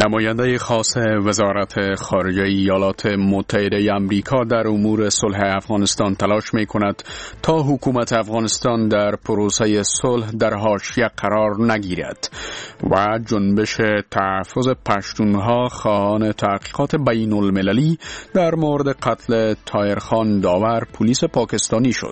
نماینده خاص وزارت خارجه ایالات متحده آمریکا در امور صلح افغانستان تلاش می‌کند تا حکومت افغانستان در پروسه صلح در حاشیه قرار نگیرد و جنبش تحفظ پشتونها خواهان تحقیقات بین المللی در مورد قتل طاهرخان داور پلیس پاکستانی شد.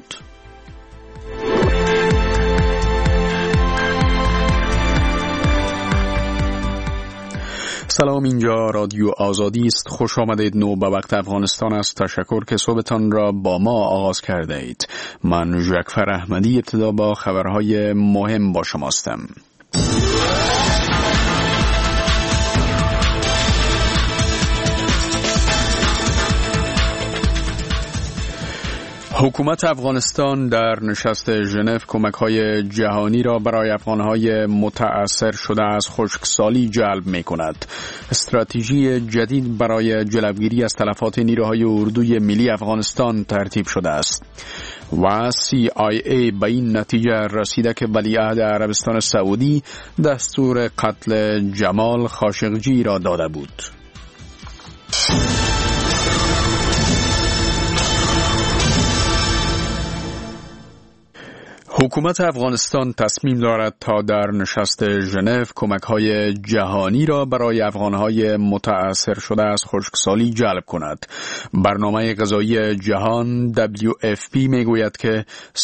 سلام، اینجا رادیو آزادی است. خوش آمدید. نو به وقت افغانستان است. تشکر که صبحتان را با ما آغاز کرده اید. من جعفر احمدی ابتدا با خبرهای مهم با شما هستم. حکومت افغانستان در نشست ژنو کمک‌های جهانی را برای افغان‌های متأثر شده از خشکسالی جلب می‌کند. استراتژی جدید برای جلوگیری از تلفات نیروهای اردوی ملی افغانستان ترتیب شده است و CIA به این نتیجه رسیده که ولیعهد عربستان سعودی دستور قتل جمال خاشقجی را داده بود. حکومت افغانستان تصمیم دارد تا در نشست ژنو کمک‌های جهانی را برای افغان‌های متأثر شده از خشکسالی جلب کند. برنامه غذایی جهان WFP میگوید که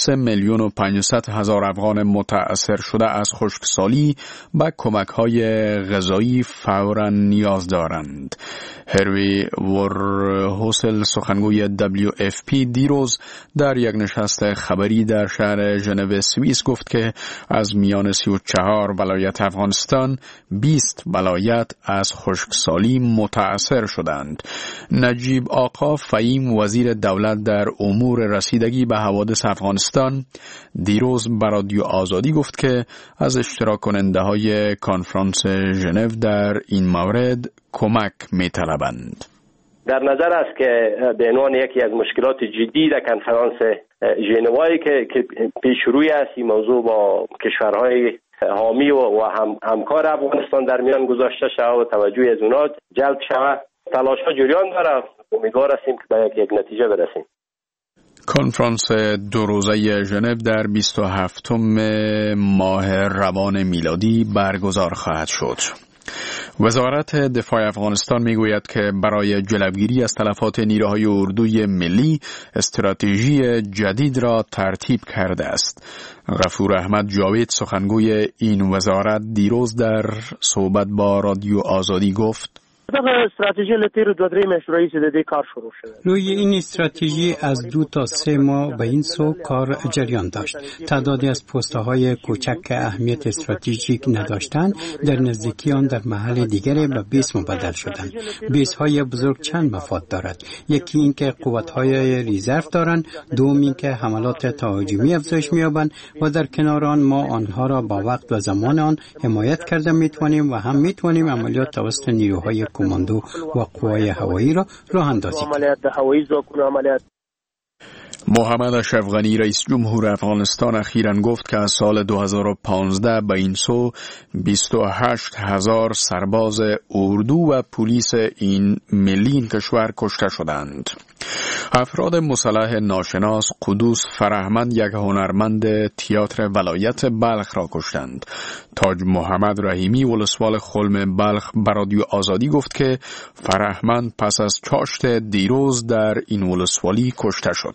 3,500,000 افغان متأثر شده از خشکسالی به کمک‌های غذایی فوراً نیاز دارند. هروی ورهوسل سخنگوی WFP دیروز در یک نشست خبری در شهر ژنو سوئیس گفت که از میان 34 ولایت افغانستان 20 ولایت از خشکسالی متأثر شدند. نجیب آقا فهیم وزیر دولت در امور رسیدگی به حوادث افغانستان دیروز به رادیو آزادی گفت که از اشتراک کننده های کنفرانس ژنو در این مورد کمک می‌طلبند. در نظر است که به عنوان یکی از مشکلات جدی در کنفرانس ژنوایی که پیش روی است این موضوع با کشورهای حامی و همکار افغانستان در میان گذاشته شود و توجه از اونها جلب شود. تلاش‌ها جریان دارد. امیدوار هستیم که به یک نتیجه برسیم. کنفرانس دو روزه ژنو در 27 ماه روان میلادی برگزار خواهد شد. وزارت دفاع افغانستان میگوید که برای جلوگیری از تلفات نیروهای اردوی ملی استراتژی جدید را ترتیب کرده است. غفور احمد جاوید سخنگوی این وزارت دیروز در صحبت با رادیو آزادی گفت: استراتژی لطیر دو درې میاشتې رئیس د دې کار شروع شده. روی این استراتژی از 2 تا 3 ماه به این سو کار جریان داشت. تعدادی از پست‌های کوچک که اهمیت استراتژیک نداشتند در نزدیکی آن در محل دیگری به بیس مبدل شدند. بیس‌های بزرگ چند مفاد دارد. یکی این که قوت‌های ریزرو دارند، دوم این که حملات تهاجمی افزایش می‌یابند و در کنار آن ما آنها را با وقت و زمان آن حمایت کرده می‌توانیم و هم می‌توانیم عملیات توسط نیروهای کماندو و قوای هوایی را راه اندازی کنیم. محمد اشرف غنی رئیس جمهور افغانستان اخیراً گفت که از سال 2015 به این سو 28,000 سرباز اردو و پلیس این ملی این کشور کشته شدند. افراد مسلح ناشناس قدوس فرهمند یک هنرمند تئاتر ولایت بلخ را کشتند. تاج محمد رحیمی ولسوال خلم بلخ به رادیو آزادی گفت که فرهمند پس از چاشت دیروز در این ولسوالی کشته شد.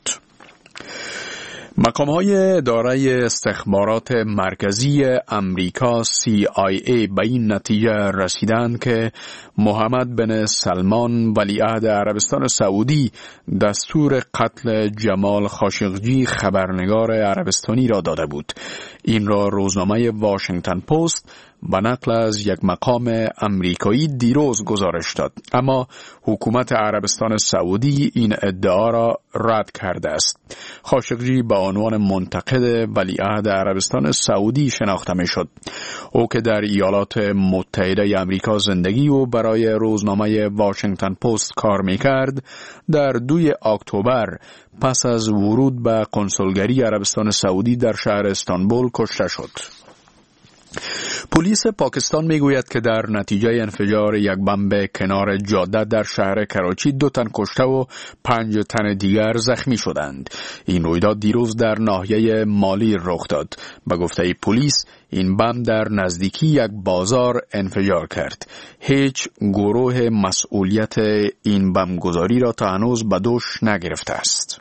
مقام‌های اداره استخبارات مرکزی امریکا CIA به این نتیجه رسیدند که محمد بن سلمان ولیعهد عربستان سعودی دستور قتل جمال خاشقجی خبرنگار عربستانی را داده بود. این را روزنامه واشنگتن پست به نقل از یک مقام امریکایی دیروز گزارش داد، اما حکومت عربستان سعودی این ادعا را رد کرده است. خاشقجی به عنوان منتقد ولیعهد عربستان سعودی شناخته می شد. او که در ایالات متحده آمریکا زندگی و برای روزنامه واشنگتن پست کار می کرد، در 2 اکتبر پس از ورود به کنسولگری عربستان سعودی در شهر استانبول کشته شد. پلیس پاکستان میگوید که در نتیجه انفجار یک بمب کنار جاده در شهر کراچی 2 تن کشته و 5 تن دیگر زخمی شدند. این رویداد دیروز در ناحیه مالی رخ داد. به گفته پلیس این بمب در نزدیکی یک بازار انفجار کرد. هیچ گروه مسئولیت این بمبگذاری را تا هنوز به دوش نگرفته است.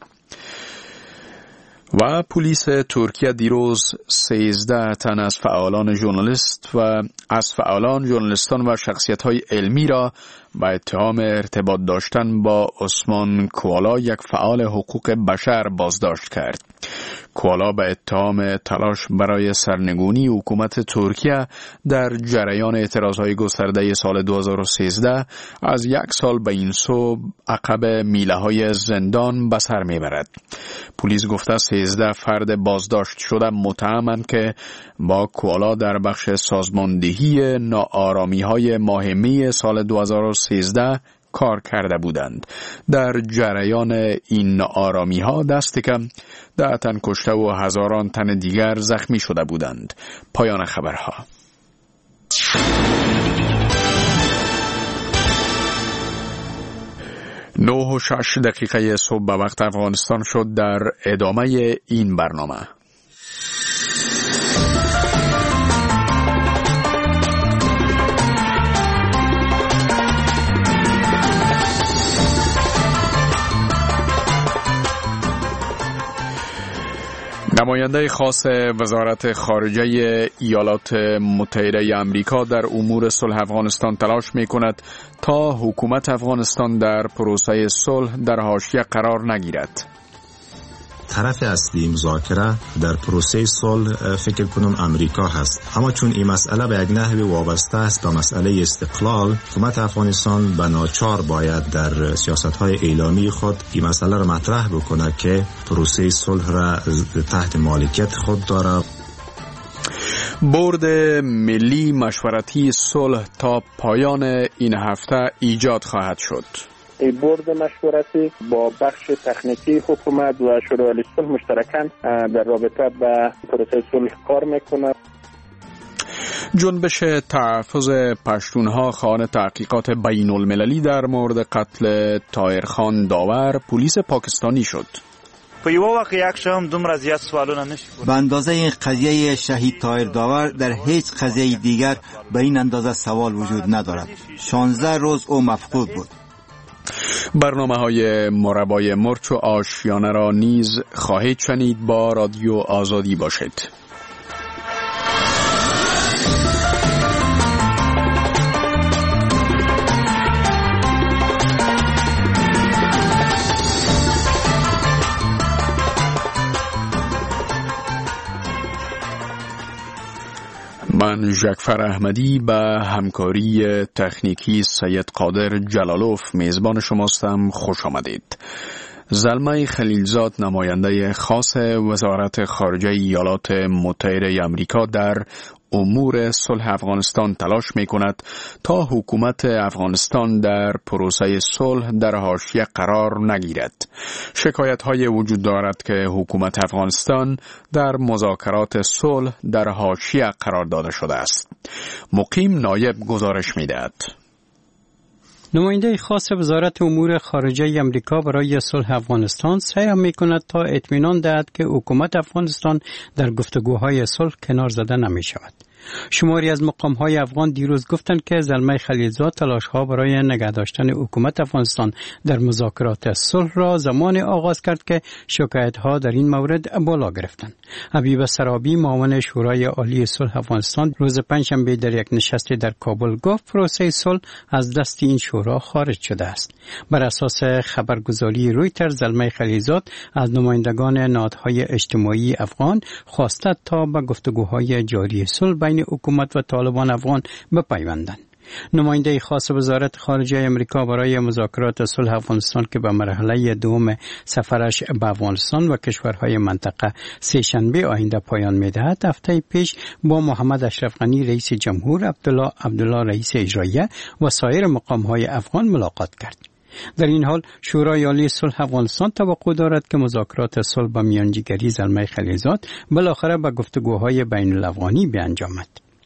و پلیس ترکیه دیروز 13 تن از فعالان ژورنالیستان و شخصیت‌های علمی را با اتهام ارتباط داشتن با عثمان کوالا، یک فعال حقوق بشر، بازداشت کرد. کوالا به اتهام تلاش برای سرنگونی حکومت ترکیه در جریان اعتراضهای گسترده سال 2013 از 1 سال به این سو عقب میله‌های زندان به سر میبرد. پلیس گفته 13 فرد بازداشت شده متهمند که با کوالا در بخش سازماندهی ناآرامی‌های ماه می سال 2013 کار کرده بودند. در جریان این ناآرامی‌ها دست کم 10 تن کشته و هزاران تن دیگر زخمی شده بودند. پایان خبرها. 9:06 صبح به وقت افغانستان شد. در ادامه این برنامه نماینده خاص وزارت خارجه ایالات متحده آمریکا در امور صلح افغانستان تلاش می‌کند تا حکومت افغانستان در پروسه صلح در حاشیه قرار نگیرد. طرف اصلی مذاکره در پروسه صلح فکر کنم امریکا هست، اما چون این مسئله به یک نحوی وابسته است به مسئله استقلال، حکومت افغانستان به ناچار باید در سیاست‌های اعلامی خود این مسئله را مطرح بکنه که پروسه صلح را تحت مالکیت خود داره. بورد ملی مشورتی صلح تا پایان این هفته ایجاد خواهد شد. این بورد مشورتی با بخش تکنیکی حکومت و شورای عالی صلح مشترکاً در رابطه با پروسه صلح کار میکنه. جنبش تحفظ پشتونها خواهان تحقیقات بین المللی در مورد قتل طاهرخان داور پلیس پاکستانی شد. په یو وخت یک شم دومره زیات سوالونه نشي. به اندازه این قضیه شهید طاهر داور در هیچ قضیه دیگر به این اندازه سوال وجود ندارد. 16 روز او مفقود بود. برنامه‌های مربای مرچ و آشیانه را نیز خواهید شنید. با رادیو آزادی باشید. من جعفر احمدی به همکاری تکنیکی سید قادر جلالوف میزبان شماستم. خوش آمدید. زلمه خلیلزاد نماینده خاص وزارت خارجه ایالات متحده آمریکا در امور صلح افغانستان تلاش می‌کند تا حکومت افغانستان در پروسه صلح در حاشیه قرار نگیرد. شکایت‌های وجود دارد که حکومت افغانستان در مذاکرات صلح در حاشیه قرار داده شده است. مقیم نایب گزارش می‌دهد. نماینده خاص وزارت امور خارجه آمریکا برای صلح افغانستان سعی می‌کند تا اطمینان دهد که حکومت افغانستان در گفتگوهای صلح کنار زده نمی‌شود. شماری از مقام‌های افغان دیروز گفتند که زلمه خلیلزاد تلاش‌ها برای نگه داشتن حکومت افغانستان در مذاکرات صلح را زمان آغاز کرد که شکایت‌ها در این مورد بالا گرفتند. حبیب سرابی معاون شورای عالی صلح افغانستان روز پنجشنبه در یک نشست در کابل گفت پروسه صلح از دست این شورا خارج شده است. بر اساس خبرگزاری رویترز زلمه خلیلزاد از نمایندگان نهادهای اجتماعی افغان خواسته تا به گفتگوهای جاری صلح بین حکومت و طالبان افغان بپیوندند. نماینده خاص وزارت خارجه آمریکا برای مذاکرات صلح افغانستان که به مرحله دوم سفرش به افغانستان و کشورهای منطقه سه‌شنبه آینده پایان می‌دهد، هفته پیش با محمد اشرف غنی رئیس جمهور، عبدالله رئیس اجراییه و سایر مقام‌های افغان ملاقات کرد. در این حال شورای عالی صلح افغانستان توقع دارد که مذاکرات صلح با میانجیگری زلمه خلیلزاد بالاخره به گفتگوهای بین الافغانی بیانجامد.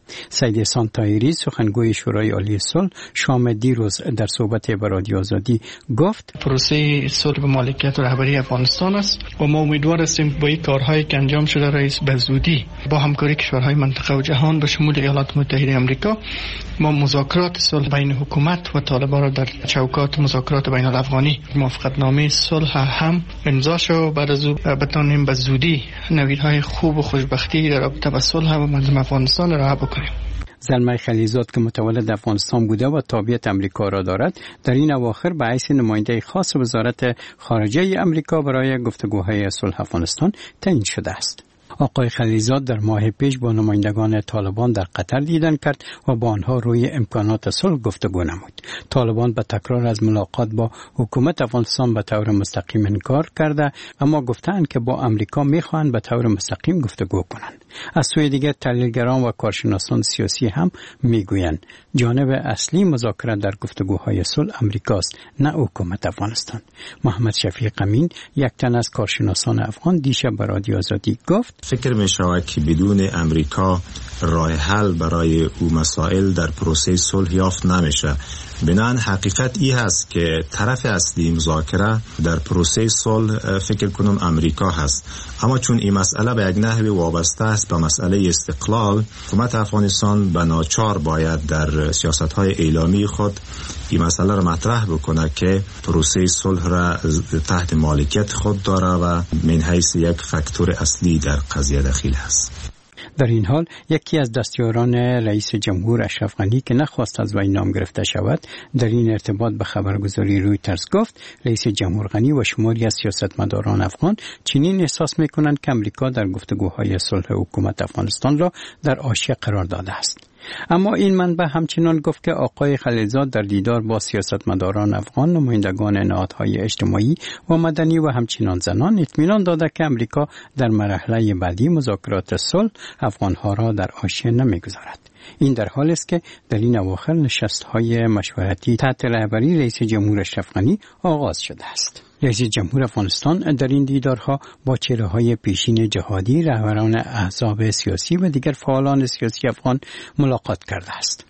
سید احسان طاهری سخنگوی شورای عالی صلح شام دیروز در صحبت با رادیو آزادی گفت پروسه صلح به مالکیت و رهبری افغانستان است و ما امیدوار هستیم با این کارهایی که انجام شده رئیس به زودی با همکاری کشورهای منطقه و جهان به شمول ایالات متحده آمریکا ما مذاکرات صلح بین حکومت و طالبان را در چوکات مذاکرات بین الافغانی موافقتنامه صلح هم امضا شد. بعد از او بتونیم به زودی نویدهای خوب و خوشبختی در رابطه با صلح و مردم افغانستان را بکنیم. زلمه خلیزاد که متولد افغانستان بوده و تابعیت امریکا را دارد در این اواخر به حیث نماینده خاص وزارت خارجه امریکا برای گفتگوهای صلح افغانستان تعیین شده است. آقای خلیزاد در ماه پیش با نمایندگان طالبان در قطر دیدن کرد و با آنها روی امکانات صلح گفتگو نمود. طالبان به تکرار از ملاقات با حکومت افغانستان به طور مستقیم انکار کرده، اما گفتند که با امریکا میخواهند به طور مستقیم گفتگو کنند. از سوی دیگر تحلیلگران و کارشناسان سیاسی هم میگویند جانب اصلی مذاکره در گفتگوهای صلح امریکاست، نه حکومت افغانستان. محمد شفیق امین، یک تن از کارشناسان افغان، دیشب به رادیو آزادی گفت فکر می شود که بدون امریکا راه حل برای او مسائل در پروسه صلح یافت نمیشه. بنابراین حقیقت ای هست که طرف اصلی مذاکره در پروسه صلح فکر کنم امریکا هست، اما چون این مسئله به یک نحوی وابسته است به مسئله استقلال، حکومت افغانستان به ناچار باید در سیاست‌های اعلامی خود این مسئله را مطرح بکنه که پروسه صلح را تحت مالکیت خود داره و من حیث یک فاکتور اصلی در قضیه دخیل است. در این حال یکی از دستیاران رئیس جمهور اشرف غنی که نخواست از وی نام گرفته شود در این ارتباط به خبرگزاری رویترز گفت رئیس جمهور غنی و شماری از سیاستمداران افغان چنین احساس می‌کنند که امریکا در گفتگوهای صلح حکومت افغانستان را در حاشیه قرار داده است. اما این منبع همچنان گفت که آقای خلیزاد در دیدار با سیاستمداران افغان، نمایندگان نهادهای اجتماعی و مدنی و همچنان زنان اطمینان داده که امریکا در مرحله بعدی مذاکرات صلح افغانها را در حاشیه نمیگذارد. این در حالی است که در این اواخر نشست‌های مشورتی تحت رهبری رئیس جمهور اشرف غنی آغاز شده است. رئیس جمهور افغانستان در این دیدارها با چهره‌های پیشین جهادی، رهبران احزاب سیاسی و دیگر فعالان سیاسی افغان ملاقات کرده است.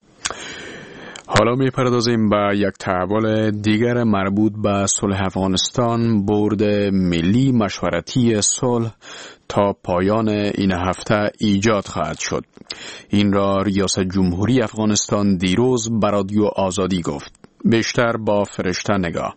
حالا می‌پردازیم به یک تحول دیگر مربوط به صلح افغانستان. بورد ملی مشورتی صلح تا پایان این هفته ایجاد خواهد شد. این را ریاست جمهوری افغانستان دیروز به رادیو آزادی گفت. بیشتر با فرشته نگاه.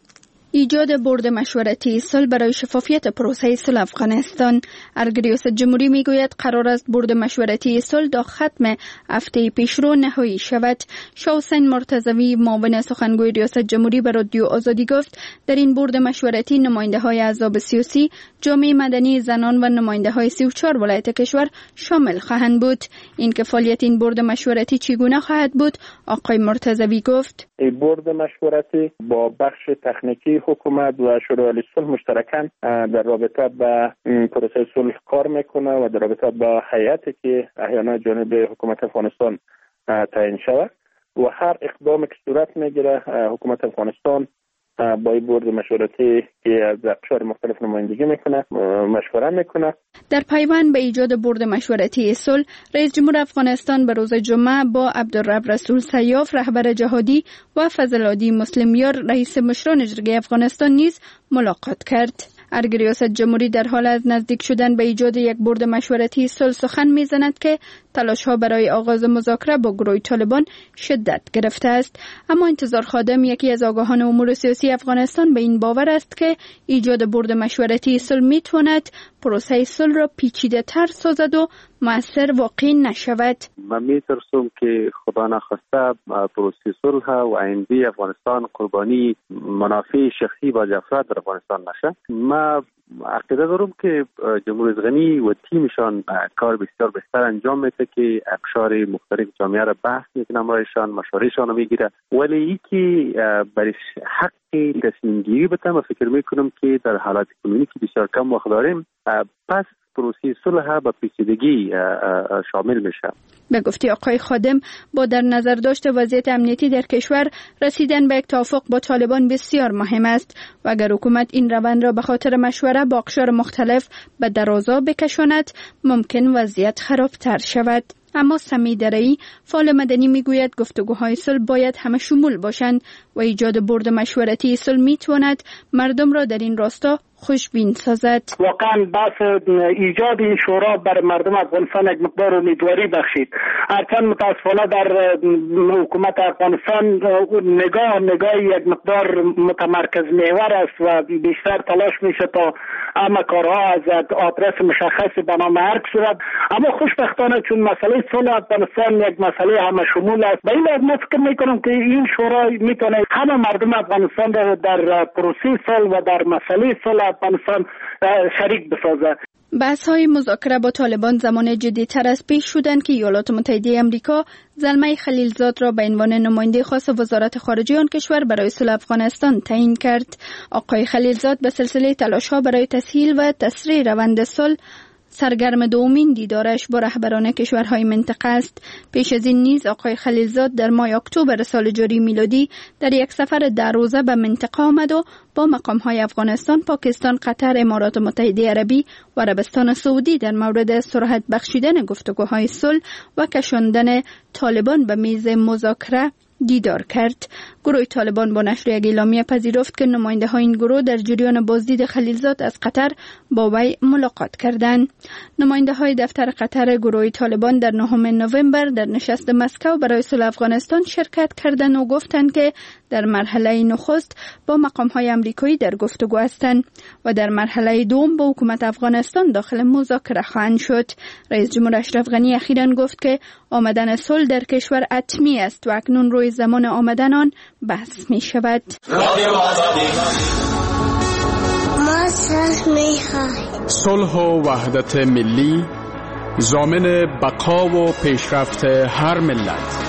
ایجاد بورد مشورتی صلح برای شفافیت پروسه صلح افغانستان. ریاست جمهوری میگوید قرار است بورد مشورتی صلح تا ختم هفته پیشرو نهایی شود. شاه حسین مرتضوی معاون سخنگوی ریاست جمهوری به رادیو آزادی گفت در این بورد مشورتی نماینده های احزاب سیاسی، جامعه مدنی، زنان و نماینده های 34 ولایت کشور شامل خواهند بود. این که فعالیت این بورد مشورتی چگونه خواهد بود، آقای مرتضوی گفت این بورد مشورتی با بخش تکنیکی حکومت و شورای عالی صلح مشترکاً در رابطه با پروسه صلح کار میکنه و در رابطه با هیئتی که احیانا جانب حکومت افغانستان تعیین شود و هر اقدامی که صورت میگیره حکومت افغانستان با این بورد مشورتی که از اقشار مختلف نمایندگی میکنه مشوره میکنه. در پیوند به ایجاد بورد مشورتی صلح، رئیس جمهور افغانستان به روز جمعه با عبدالرب رسول سیاف رهبر جهادی و فضل‌العادی مسلمیار رئیس مشران جرگه افغانستان نیز ملاقات کرد. ریاست جمهوری در حال از نزدیک شدن به ایجاد یک بورد مشورتی صلح سخن میزند که تلاش‌ها برای آغاز مذاکره با گروه طالبان شدت گرفته است. اما انتظار خادم، یکی از آگاهان امور سیاسی افغانستان، به این باور است که ایجاد بورد مشورتی صلح میتواند پروسه صلح را پیچیده‌تر سازد و مؤثر واقع نشود. من میترسم که خدا نخواسته پروسه صلح و آینده افغانستان قربانی منافع شخصی با افراد در افغانستان نشه. من عقیده دارم که جمهوری غنی و تیمشان کار بسیار بهتر انجام میده که اقشار مختلف جامعه را بحث میکنه، امرایشان مشورهشان رو میگیره، ولی یکی برای حق تصمیم گیری بده. من فکر میکنم که در حالات کنونی که بسیار کم وقت داریم، پس پروسه صلح با پیچیدگی شامل میشه. به گفته آقای خادم، با در نظر داشت وضعیت امنیتی در کشور، رسیدن به یک توافق با طالبان بسیار مهم است و اگر حکومت این روند را به خاطر مشوره با اقشار مختلف به درازا بکشاند، ممکن وضعیت خرابتر شود. اما سمی درایی فعال مدنی میگوید گفتگوهای صلح باید همه شمول باشند و ایجاد برد مشورتی صلح میتواند مردم را در این راستا خوشبین سازد. واقعا بحث ایجاد این شورا بر مردم افغانستان یک مقدار امیدواری بخشید. هرچند متاسفانه در حکومت افغانستان نگاه یک مقدار متمرکز محور است و بیشتر تلاش میشه تا همه کارها از آدرس مشخص به نام هر صورت. اما خوشبختانه چون مسئله صلح افغانستان یک مسئله همه شمول است، به این لحاظ من فکر میکنم که این شورا میتونه همه مردم افغانستان را در پروسه صلح و در مسئله صلح افغانستان شریک بسازد. بحث‌های مذاکره با طالبان زمان جدی‌تر از پیش شدند که ایالات متحده آمریکا زلمه خلیلزاد را به عنوان نماینده خاص وزارت خارجه آن کشور برای صلح افغانستان تعیین کرد. آقای خلیلزاد به سلسله تلاش‌ها برای تسهیل و تسریع روند صلح سرگرم دومین دیدارش با رهبران کشورهای منطقه است. پیش از این نیز آقای خلیلزاد در ماه اکتبر سال جاری میلادی در یک سفر 10 روزه به منطقه آمد و با مقامهای افغانستان، پاکستان، قطر، امارات متحده عربی و عربستان سعودی در مورد سرعت بخشیدن گفتگوهای صلح و کشاندن طالبان به میز مذاکره دیدار کرد. گروه طالبان با نشر یک اعلامیه پذیرفت که نماینده های این گروه در جریان بازدید خلیلزاد از قطر با وی ملاقات کردند. نماینده های دفتر قطر گروه طالبان در 9 نوامبر در نشست مسکو برای صلح افغانستان شرکت کردند و گفتند که در مرحله نخست با مقام های آمریکایی در گفتگو هستند و در مرحله دوم با حکومت افغانستان داخل مذاکره خواهند شد. رئیس جمهور اشرف غنی اخیراً گفت که آمدن صلح در کشور حتمی است و اکنون روی زمان آمدن آن بحث می شود. صلح و وحدت ملی ضامن بقا و پیشرفت هر ملت.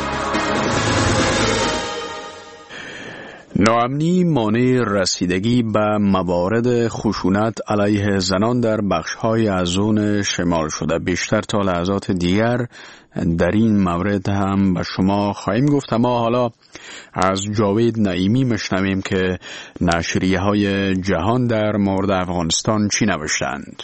ناامنی مانع رسیدگی به موارد خشونت علیه زنان در بخش‌های از زون شمال شده. بیشتر تا لحظات دیگر در این مورد هم به شما خواهیم گفت، اما حالا از جاوید نعیمی مشنویم که نشریه‌های جهان در مورد افغانستان چی نوشتند.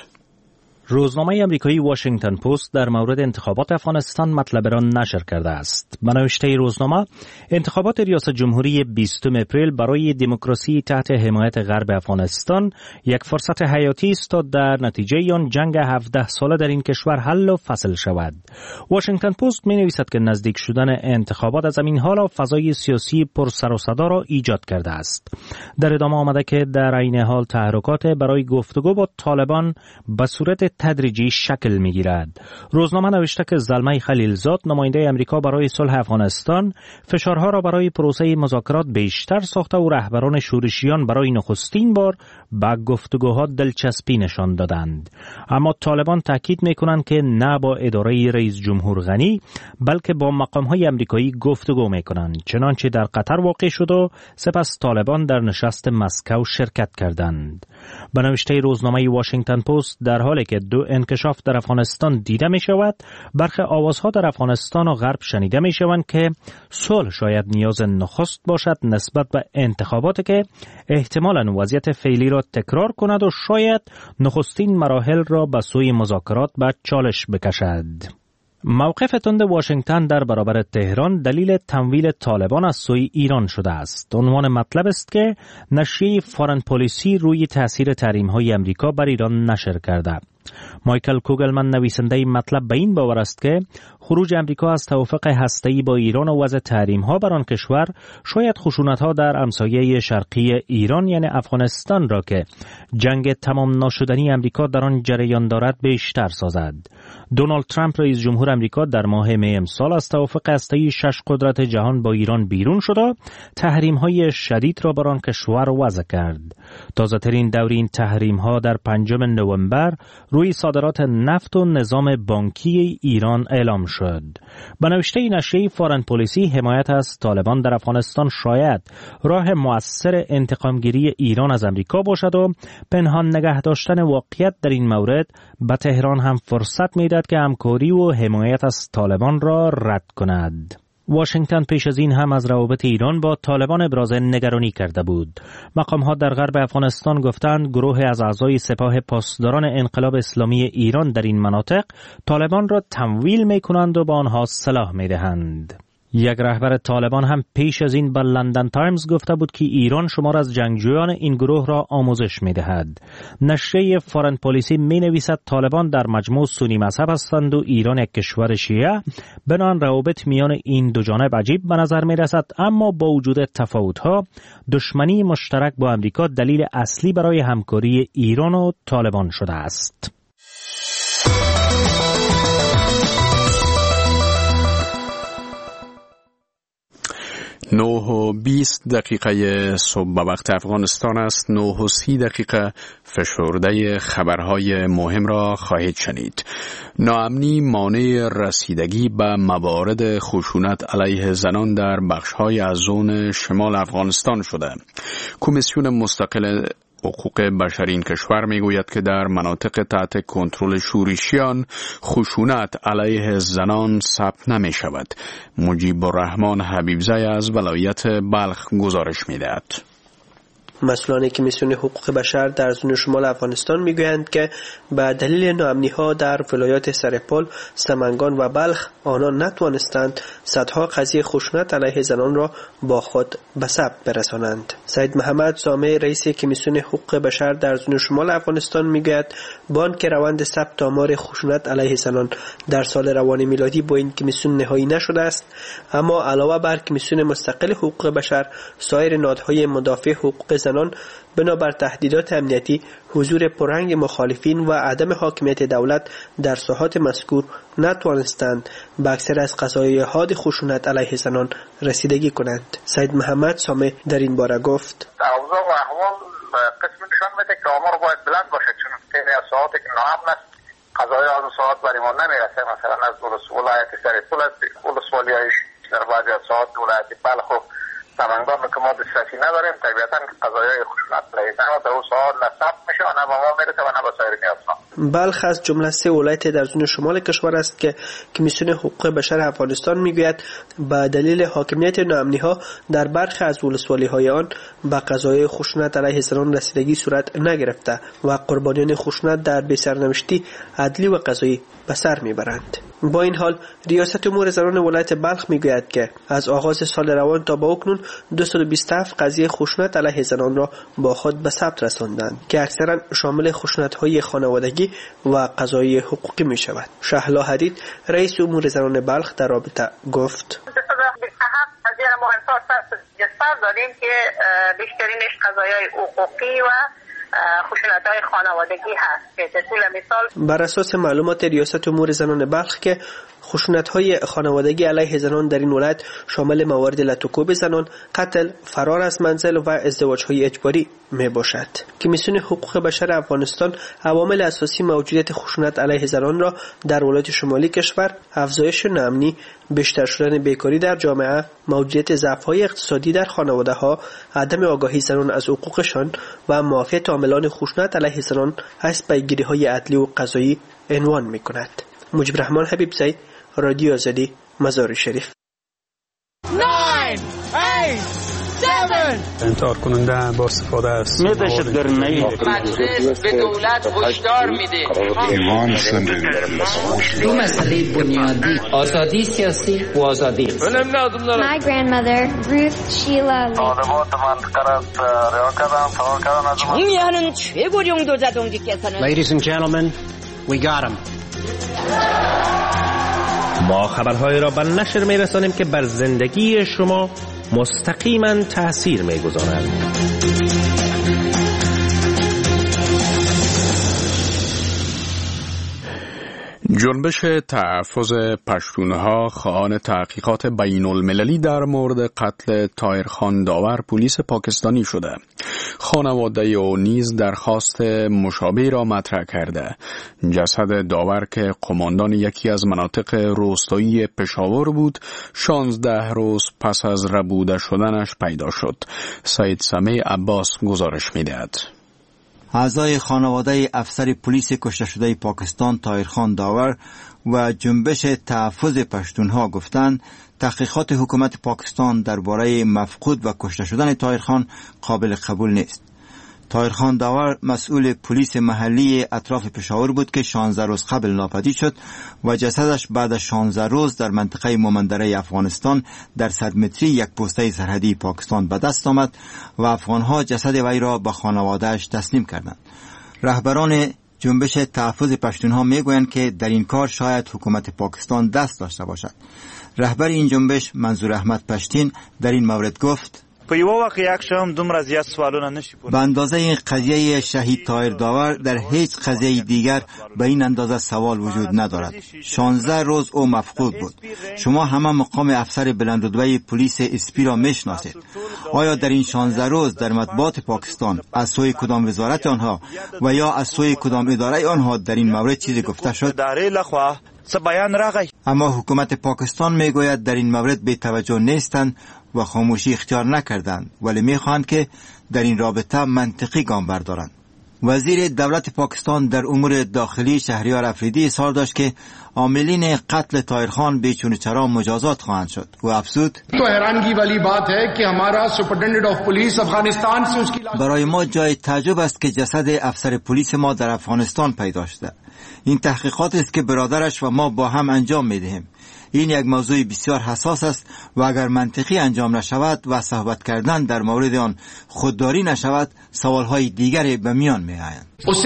روزنامه امریکایی واشنگتن پست در مورد انتخابات افغانستان مطلب را نشر کرده است. به نوشته روزنامه، انتخابات ریاست جمهوری 20 اپریل برای دموکراسی تحت حمایت غرب افغانستان یک فرصت حیاتی است تا در نتیجه آن جنگ 17 ساله در این کشور حل و فصل شود. واشنگتن پست می‌نویسد که نزدیک شدن انتخابات از این حال فضای سیاسی پر سر و صدا را ایجاد کرده است. در ادامه آمده که در عین حال تحرکات برای گفتگو با طالبان به صورت تدریجی شکل می‌گیرد. روزنامه نوشته که زلمه خلیلزاد، نماینده امریکا برای صلح افغانستان، فشارها را برای پروسه مذاکرات بیشتر ساخته و رهبران شورشیان برای نخستین بار به گفتگوها دلچسپی نشان دادند. اما طالبان تاکید می‌کنند که نه با اداره رئیس جمهور غنی بلکه با مقام‌های امریکایی گفتگو می‌کنند، چنانچه در قطر واقع شد و سپس طالبان در نشست مسکو شرکت کردند. به نوشته روزنامه واشنگتن پست، در حالی که دو انکشاف در افغانستان دیده می شود، برخی آوازها در افغانستان و غرب شنیده می شوند که صلح شاید نیاز نخست باشد نسبت به انتخابات که احتمالاً وضعیت فعلی را تکرار کند و شاید نخستین مراحل را به سوی مذاکرات به چالش بکشد. موقف تند واشنگتن در برابر تهران دلیل تمویل طالبان از سوی ایران شده است. عنوان مطلب است که نشریه فارن پالیسی روی تاثیر تحریم‌های امریکا بر ایران نشر کرده. مایکل کوگلمن نویسنده این مطلب به این باور است که خروج امریکا از توافق هسته‌ای با ایران و وضع تحریم‌ها بر آن کشور شاید خشونت‌ها در همسایه شرقی ایران یعنی افغانستان را که جنگ تمام ناشدنی امریکا در آن جریان دارد بیشتر سازد. دونالد ترامپ رئیس جمهور امریکا در ماه می امسال از توافق هسته‌ای 6 قدرت جهان با ایران بیرون شد و تحریم‌های شدید را بر آن کشور وضع کرد. تازه‌ترین دور این تحریم‌ها در 5 نوامبر روی صادرات نفت و نظام بانکی ایران اعلام شد. به نوشته نشریه فارن پالیسی، حمایت از طالبان در افغانستان شاید راه مؤثر انتقامگیری ایران از امریکا باشد و پنهان نگه داشتن واقعیت در این مورد به تهران هم فرصت می‌دهد که همکاری و حمایت از طالبان را رد کند. واشنگتن پیش از این هم از روابط ایران با طالبان ابراز نگرانی کرده بود. مقام‌ها در غرب افغانستان گفتند گروه از اعضای سپاه پاسداران انقلاب اسلامی ایران در این مناطق طالبان را تمویل می‌کنند و به آنها سلاح می‌دهند. یک رهبر طالبان هم پیش از این به لندن تایمز گفته بود که ایران شمار از جنگجویان این گروه را آموزش می‌دهد. نشریه فارن پالیسی می‌نویسد طالبان در مجموع سنی مذهب هستند و ایران یک کشور شیعه، بنابراین روابط میان این دو جانب عجیب به نظر می‌رسد، اما با وجود تفاوت‌ها دشمنی مشترک با امریکا دلیل اصلی برای همکاری ایران و طالبان شده است. 9:20 صبح به وقت افغانستان است. 9:30 فشرده خبرهای مهم را خواهید شنید. ناامنی مانع رسیدگی به موارد خشونت علیه زنان در بخش‌های از زون شمال افغانستان شده. کمیسیون مستقل حقوق بشری این کشور میگوید که در مناطق تحت کنترل شورشیان خشونت علیه زنان ثبت نمی شود. مجیب الرحمن حبیبزی از ولایت بلخ گزارش میدهد. مسئولان کمیسیون حقوق بشر در زون شمال افغانستان میگویند که به دلیل ناامنی‌ها در ولایات سرپل، سمنگان و بلخ آنان نتوانستند صدها قضیه خشونت علیه زنان را با خود به ثبت برسانند. سید محمد سامع رئیس کمیسیون حقوق بشر در زون شمال افغانستان میگوید بانک روند ثبت آمار خشونت علیه زنان در سال روان میلادی با این کمیسیون نهایی نشده است، اما علاوه بر کمیسیون مستقل حقوق بشر، سایر نهادهای مدافع حقوق زنان بنابر تهدیدات امنیتی، حضور پررنگ مخالفین و عدم حاکمیت دولت در ساحات مذکور نتوانستند به اکثر از قضایای حاد خشونت علیه زنان رسیدگی کنند. سید محمد سامع در این باره گفت: اوضاع و احوال قسم نشان میده که آمار باید بلند باشه، چون خیلی از ساحاتی که ناامن است قضایای از ساحات برای ما نمیرسه. مثلا از ولایت سرپل ولسوالی‌هایش در بعضی از ساحات ولایت بلخ و سمنگان که ما دسترسی نداریم، طبیعتاً قضایای خشونت علیه زنان در اون ساحات نه ثبت میشه و نه به ما میرسه و نه به سایر نیازها. بلخ از جمله 3 ولایت در زون شمال کشور است که کمیسیون حقوق بشر افغانستان میگوید به دلیل حاکمیت ناامنی‌ها در برخی از ولسوالی‌های آن به قضایای خشونت علیه زنان رسیدگی صورت نگرفته و قربانیان خشونت در بی‌سرنوشتی عدلی و قضایی به سر میبرند. با این حال ریاست امور زنان ولایت بلخ میگوید که از آغاز سال روان تا به اکنون 227 قضیه خشونت علیه زنان را با خود به ثبت رساندند که اکثرا شامل خشونت‌های خانوادگی و قضایی حقوقی می شود. شهلا حدید رئیس امور زنان بلخ در رابطه گفت: قضیه ما احساس داریم که بیشترینش قضایای حقوقی و خشونت‌های خانوادگی هست که به طول مثال بر اساس معلومات ریاست امور زنان بلخ که خشونت‌های خانوادگی علیه زنان در این ولایت شامل موارد لطوکوب زنان، قتل، فرار از منزل و ازدواج‌های اجباری می باشد. کمیسیون حقوق بشر افغانستان عوامل اساسی موجودیت خشونت علیه زنان را در ولایت شمالی کشور، افزایش ناامنی، بیشتر شدن بیکاری در جامعه، موجودیت ضعف‌های اقتصادی در خانواده‌ها، عدم آگاهی زنان از حقوقشان و معافیت عاملان خشونت علیه زنان از پیگیری‌های عدلی و قضایی عنوان می‌کند. مجیب الرحمن حبیبزی، رادیو آزادی، مزار شریف. 9 8 7 انتحار کننده با استفاده است. مجلس به دولت هشدار میده دو مسئله بنیادی: آزادی سیاسی و آزادی اقتصادی. My grandmother Ruth Sheila 정의하는 최고령 도자동지께서는 Ladies and gentlemen, we got him. ما خبرهای را به نشر می‌رسانیم که بر زندگی شما مستقیما تأثیر می‌گذارند. جنبش تحفظ پشتونها خواهان تحقیقات بین المللی در مورد قتل طاهرخان داور پلیس پاکستانی شده. خانواده او نیز درخواست مشابه را مطرح کرده. جسد داور که قماندان یکی از مناطق روستایی پشاور بود 16 روز پس از ربوده شدنش پیدا شد. سید سمیع عباس گزارش می‌دهد. اعضای خانواده افسر پلیس کشته شده پاکستان طاهرخان داور و جنبش تحفظ پشتونها گفتند تحقیقات حکومت پاکستان درباره مفقود و کشته شدن طاهرخان قابل قبول نیست. طاهرخان داور مسئول پلیس محلی اطراف پشاور بود که 16 روز قبل ناپدید شد و جسدش بعد از 16 روز در منطقه مومندره افغانستان در 100 متری یک پوسته سرحدی پاکستان به دست آمد و افغانها جسد وی را به خانواده‌اش تسلیم کردند. رهبران جنبش تحفظ پشتونها میگویند که در این کار شاید حکومت پاکستان دست داشته باشد. رهبر این جنبش منظور احمد پشتین در این مورد گفت: به اندازه این قضیه شهید طاهر داور در هیچ قضیه دیگر به این اندازه سوال وجود ندارد. 16 روز او مفقود بود. شما همه مقام افسر بلندرتبه پلیس اسپی را میشناسید. آیا در این 16 روز در مطبوعات پاکستان از سوی کدام وزارت آنها و یا از سوی کدام اداره آنها در این مورد چیزی گفته شد؟ اما حکومت پاکستان میگوید در این مورد بی توجه نیستند و خاموشی اختیار نکردند، ولی میخواهند که در این رابطه منطقی گام بردارند. وزیر دولت پاکستان در امور داخلی شهریار افریدی اظهار داشت که عاملین قتل طاهرخان بیچون و چرا مجازات خواهند شد و افزود: برای ما جای تعجب است که جسد افسر پلیس ما در افغانستان پیدا شده. این تحقیقات است که برادرش و ما با هم انجام میدهیم. این یک موضوع بسیار حساس است و اگر منطقی انجام نشود و صحبت کردن در مورد آن خودداری نشود، سوالهای دیگری به میان می آیند.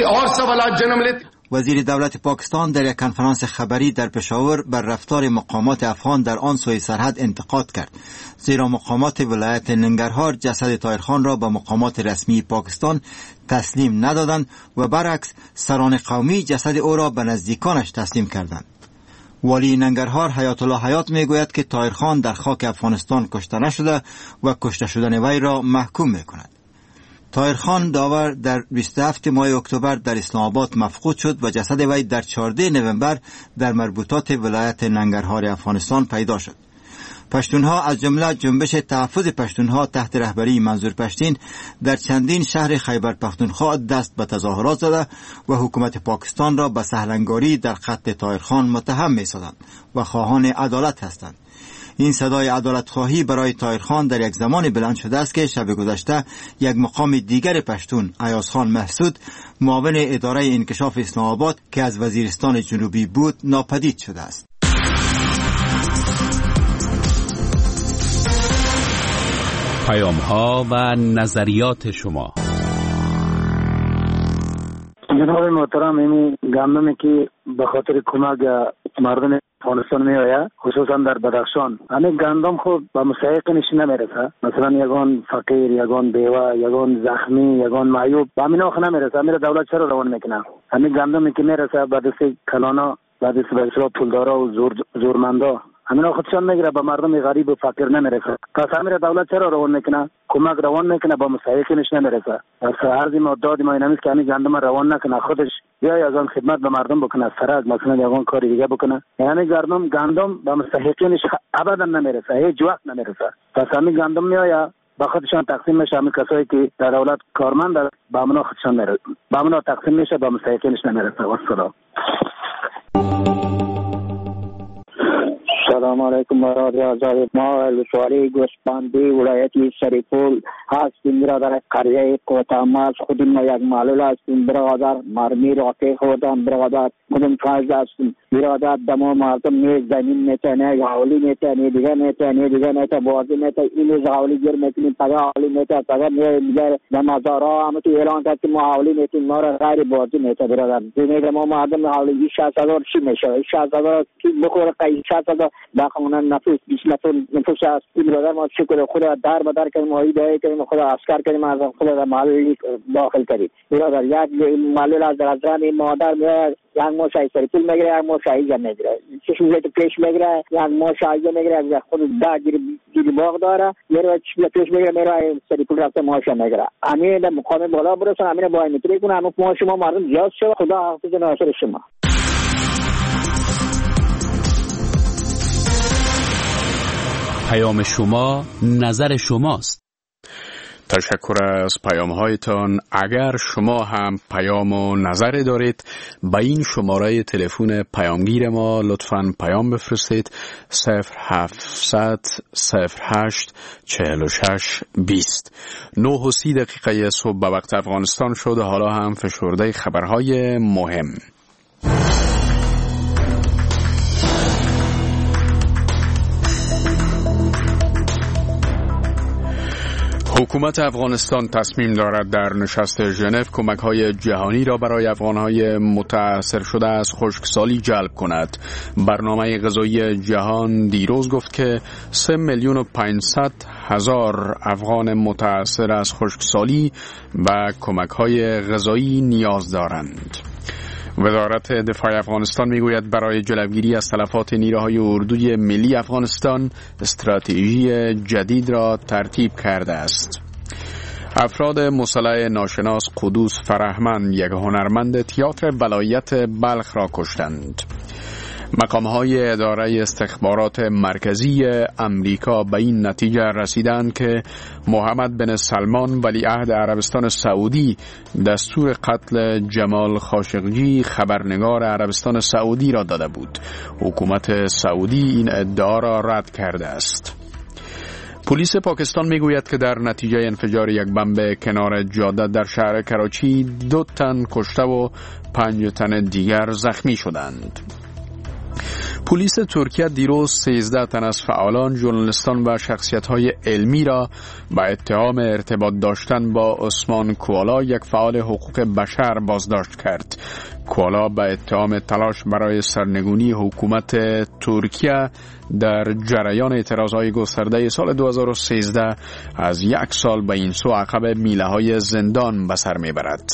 وزیر دولت پاکستان در یک کنفرانس خبری در پشاور بر رفتار مقامات افغان در آن سوی سرحد انتقاد کرد، زیرا مقامات ولایت ننگرهار جسد طاهرخان را به مقامات رسمی پاکستان تسلیم ندادند و برعکس سران قومی جسد او را به نزدیکانش تسلیم کردند. والی ننگرهار حیات الله حیات میگوید که طاهرخان در خاک افغانستان کشته نشده و کشته شدن وی را محکوم میکند. طاهرخان داور در 27 ماه اکتبر در اسلام آباد مفقود شد و جسد وی در 14 نوامبر در مربوطات ولایت ننگرهار افغانستان پیدا شد. پشتونها از جمله جنبش تحفظ پشتونها تحت رهبری منظور پشتین در چندین شهر خیبر پختونخوا دست به تظاهرات زده و حکومت پاکستان را به سهلنگاری در قتل طاهرخان متهم می‌سازند و خواهان عدالت هستند. این صدای عدالت خواهی برای طاهرخان در یک زمان بلند شده است که شب گذشته یک مقام دیگر پشتون ایازخان محسود معاون اداره انکشاف اسلام آباد که از وزیرستان جنوبی بود ناپدید شده است. پیام‌ها و نظریات شما. جناب محترم، این گندمی که به خاطر کمک مردم افغانستان می آید، خصوصا در بدخشان، همین گندم خود به مستحقش نمیرسه. مثلا یگان فقیر، یگان بیوه، یگان زخمی، یگان معیوب به همین آخه نمیرسه. همین دولت چرا روان میکنه؟ همین گندمی که میرسه به دست کلانا، به دست بسیار پولدارا و زورمندا، همین خودشان میگیره، به مردم غریب و فقیر نمیرسه. پس همین دولت چرا روان میکنه؟ کمک روان میکنه، با مستحقینش نمیرسه. پس عرضی ما دادی ما اینمیست که همین گندم روان نکنه، خودش یا از آن خدمت به مردم بکنه، فرق مثلا یا آن کاری دیگه بکنه. یعنی گندم به مستحقینش ابدا نمیرسه، هیچ وقت نمیرسه. پس همین گندم میآید با خودشان تقسیم میشه. همین کسایی که در دولت کارمند با اونا خودشان میرسه، با اونا تقسیم میشه، با مستحقینش نمیرسه. والسلام. سلام علیکم برادر آزاد. ما ولسوالی گوسپندی ولایتی سریپول هستیم برادر. قریه کوتاماس خودم ما یک معلول هستیم برادر. مرمی راکی خودم برادر. خودم فاز هستیم برادر. دمو مردم نیز زمین میتنه، حالی میتنه، دیگه بازی میتنه. اینو حالی گیر میتونیم، پگه حالی میتنه، پگه میگه نمازارا همه تو اعلان کرد که ما حالی میتونیم، ما را غیر بازی میتنه برادر. دیگه ما مردم حالی 60,000 چی میشه؟ 60,000 کی بخوره؟ 60,000 باقامون نفوس 20 نفوس است. این برادر ما شکر خدا در بدر کنیم، ما ایده کنیم، خدا عسکر کنیم، از خدا در معلولی داخل کنیم برادر. یک معلول از درازران مادر میاد، یک مو شایی سریپول میگیره، یک مو شایی جا میگیره، چشم زیت پیش میگیره، یک مو شایی جا میگیره، خود دا گیری باغ داره، یه رو چشم پیش میگیره، میره سریپول رفته ماشا میگیره. همین در مقام بالا برسن، همین با میتونی کنه، همون ما شما مردم زیاد شد. خدا حافظ ناصر شما. پیام شما، نظر شماست. تشکر از پیام هایتان. اگر شما هم پیام و نظر دارید به این شماره تلفن پیامگیر ما لطفاً پیام بفرستید 0700 08 46 20. 9:30 صبح به وقت افغانستان شد. حالا هم فشرده خبرهای مهم. حکومت افغانستان تصمیم دارد در نشست ژنو کمک‌های جهانی را برای افغان‌های متاثر شده از خشکسالی جلب کند. برنامه غذایی جهان دیروز گفت که 3,500,000 افغان متاثر از خشکسالی و کمک‌های غذایی نیاز دارند. وزارت دفاع افغانستان میگوید برای جلوگیری از تلفات نیروهای اردوی ملی افغانستان استراتژی جدید را ترتیب کرده است. افراد مسلح ناشناس قدوس فرهمند، یک هنرمند تئاتر ولایت بلخ را کشتند. مقام‌های اداره استخبارات مرکزی امریکا به این نتیجه رسیدند که محمد بن سلمان ولیعهد عربستان سعودی دستور قتل جمال خاشقجی خبرنگار عربستان سعودی را داده بود. حکومت سعودی این ادعا را رد کرده است. پلیس پاکستان میگوید که در نتیجه انفجار یک بمب کنار جاده در شهر کراچی 2 تن کشته و 5 تن دیگر زخمی شدند. پلیس ترکیه دیروز 13 تن از فعالان، ژورنالیستان و شخصیت‌های علمی را به اتهام ارتباط داشتن با عثمان کوالا، یک فعال حقوق بشر، بازداشت کرد. کوالا به اتهام تلاش برای سرنگونی حکومت ترکیه در جریان اعتراضهای گسترده سال 2013 از 1 سال به این سو عقب میله‌های زندان به سر میبرد.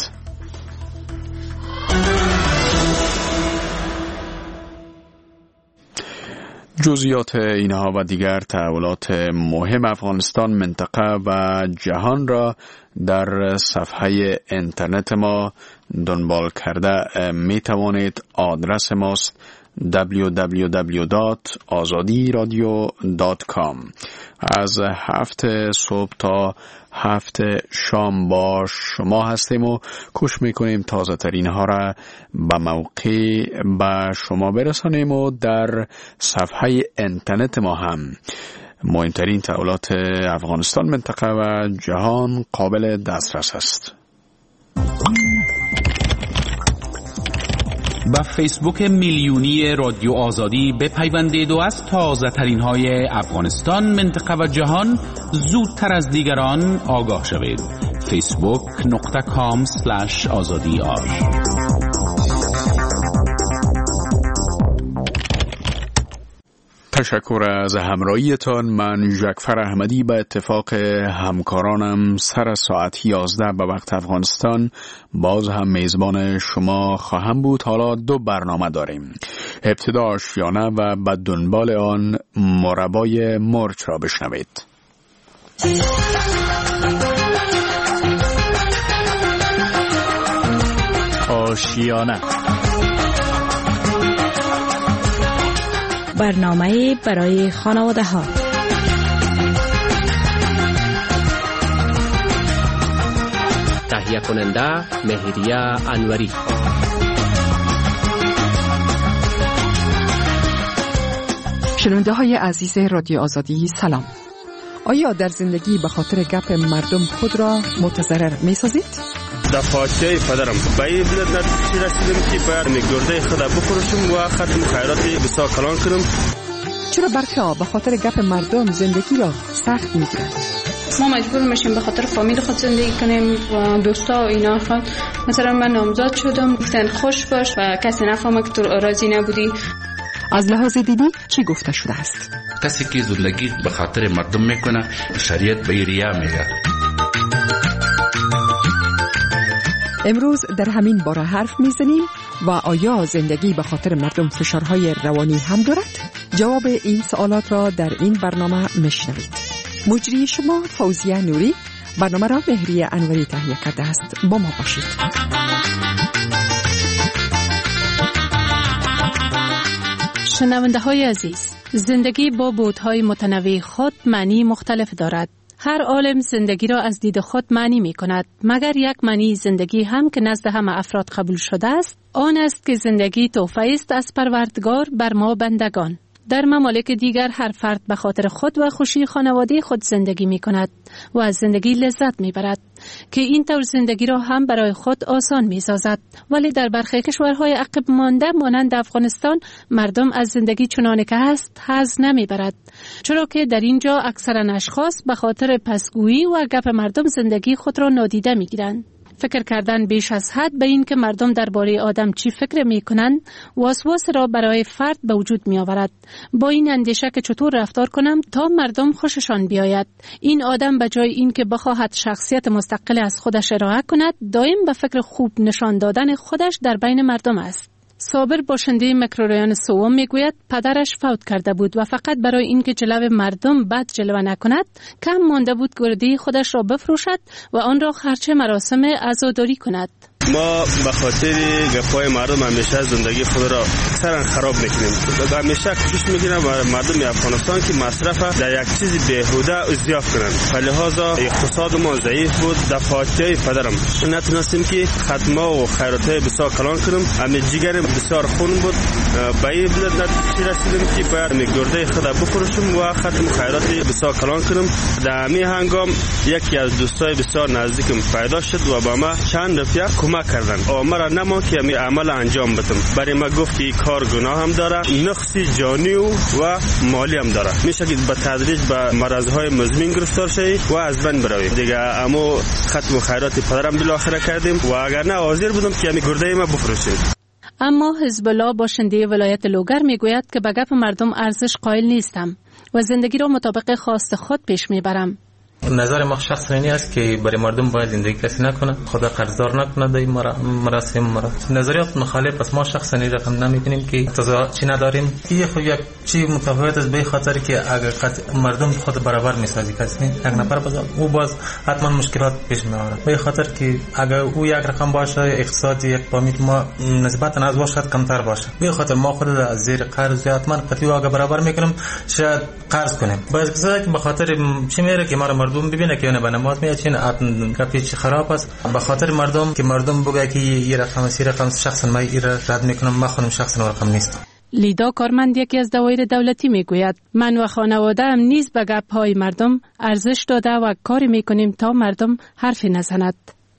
جزئیات اینها و دیگر تحولات مهم افغانستان، منطقه و جهان را در صفحه اینترنت ما دنبال کرده می توانید. آدرس ماست www.azadiradio.com. از 7 صبح تا 7 شام با شما هستیم و کوشش میکنیم تازه ترین ها را به موقع به شما برسانیم و در صفحه اینترنت ما هم مهمترین تحولات افغانستان، منطقه و جهان قابل دسترس است. با فیسبوک میلیونی رادیو آزادی بپیوندید و از تازه ترین های افغانستان، منطقه و جهان زودتر از دیگران آگاه شوید. facebook.com/azadi.ar. تشکر از همراهیتان. من ژکفر احمدی به اتفاق همکارانم سر ساعت 11 به وقت افغانستان باز هم میزبان شما خواهم بود. حالا 2 برنامه داریم. ابتدا آشیانه و به دنبال آن مربای مرچ را بشنوید. آشیانه، برنامه برای خانواده ها. تهیه کننده مهریه انوری. شنونده های عزیز رادیو آزادی سلام. آیا در زندگی به خاطر گپ مردم خود را متضرر می سازید؟ در فاجعه پدرم به این نتیجه رسیدم که باید گرده خود بفروشم و ختم خیراتی بسیار کلان کنم. چرا برخی به خاطر گپ مردم زندگی را سخت میگیرند؟ ما مجبور میشیم به خاطر فامیل خود زندگی کنیم و دوستا و اینا. خود مثلا من نامزاد شدم، گفتن خوش باش و کسی نفهمه که تو راضی نبودی. از لحاظ دینی چی گفته شده است؟ کسی که زورلگی به خاطر مردم میکنه شریعت به ریا میگه. امروز در همین باره حرف میزنیم و آیا زندگی به خاطر مردم فشارهای روانی هم دارد؟ جواب این سوالات را در این برنامه میشنوید. مجری شما فوزیه نوری، برنامه را مهریه انوری تهیه کرده است. با ما باشید. شنونده های عزیز، زندگی با بودهای متنوع خود معنی مختلف دارد. هر عالم زندگی را از دید خود معنی می کند، مگر یک معنی زندگی هم که نزد همه افراد قبول شده است، آن است که زندگی تحفه است از پروردگار بر ما بندگان. در ممالک دیگر هر فرد به خاطر خود و خوشی خانواده خود زندگی می کند و از زندگی لذت می برد که این طور زندگی را هم برای خود آسان می سازد. ولی در برخی کشورهای عقب مانده مانند افغانستان مردم از زندگی چنانه که هست حظ نمی برد، چرا که در اینجا اکثرا اشخاص به خاطر پسگویی و گپ مردم زندگی خود را نادیده می گیرند. فکر کردن بیش از حد به این که مردم درباره آدم چی فکر می کنند وسواس را برای فرد به وجود می آورد، با این اندیشه که چطور رفتار کنم تا مردم خوششان بیاید. این آدم به جای این که بخواهد شخصیت مستقل از خودش ارائه کند، دائم به فکر خوب نشان دادن خودش در بین مردم است. صابر باشنده میکروریان سوم میگوید پدرش فوت کرده بود و فقط برای اینکه جلوه مردم بد جلوه نکند کم مانده بود گرده خودش را بفروشد و آن را خرچه مراسم عزاداری کند. ما به خاطر گپای مردم همیشه زندگی خود را اکثرا خراب میکنیم. همیشه کوشش میکنیم مردم افغانستان که مصرف در یک چیز بیهوده زیاف کنند. لحاظا اقتصاد ما ضعیف بود. در فاجعه پدرم نتونستیم که خدمه و خیراتای بسیار کلان کنیم. همین جگر بسیار خون بود. به این نتیجه رسیدیم که باید گرده خود بفروشیم و ختم خیرات بسیار کلان کنیم. در همین هنگام یکی از دوستای بسیار نزدیکم پیدا شد و با ما چند رفیق کمک کردن. مرا نما که می عمل انجام بدم. برای ما گفت که کار گناه هم داره، نقصی جانی و مالی هم داره. میشه که به تدریج به مرضهای مزمن گرفتار شوی و از بین بروی. دیگه اما ختم خیرات پدرم بالاخره کردیم و اگر نه حاضر بودم که می گرده ما بفروشیم. اما حزب الله باشنده ولایت لوگر میگوید که به گپ مردم ارزش قائل نیستم و زندگی را مطابق خواست خود پیش میبرم. نظر ما شخصی اینی است که برای مردم باید زندگی کسی نکنه، خدا قرضدار نکنه در مراسم. نظریات مخالف است. ما شخصا این رقم نمیبینیم که چی نداریم. این خود یک چی متفاوت است به خاطر که اگر مردم خود برابر میسازی کسی یک نفر او باز حتما مشکلات پیش میاره. به خاطر که اگر او یک رقم باشه اقتصادی یک فامیل ما نسبتا از واشد کمتر باشه، به خاطر ما خود از زیر قرض حتما قطعی اگر برابر میکنیم شاید قرض کنیم. باز به خاطر چی میره که ما مردم ببینه که به نماز میاد چین کپی چی خراب است. به خاطر مردم که مردم بگه که این رقم سی رقم شخصا من این رد میکنم، من خودم شخصا رقم نیست. لیدا کارمند یکی از دوایر دولتی میگوید من و خانواده هم نیز به گپ های مردم ارزش داده و کاری میکنیم تا مردم حرفی نزند.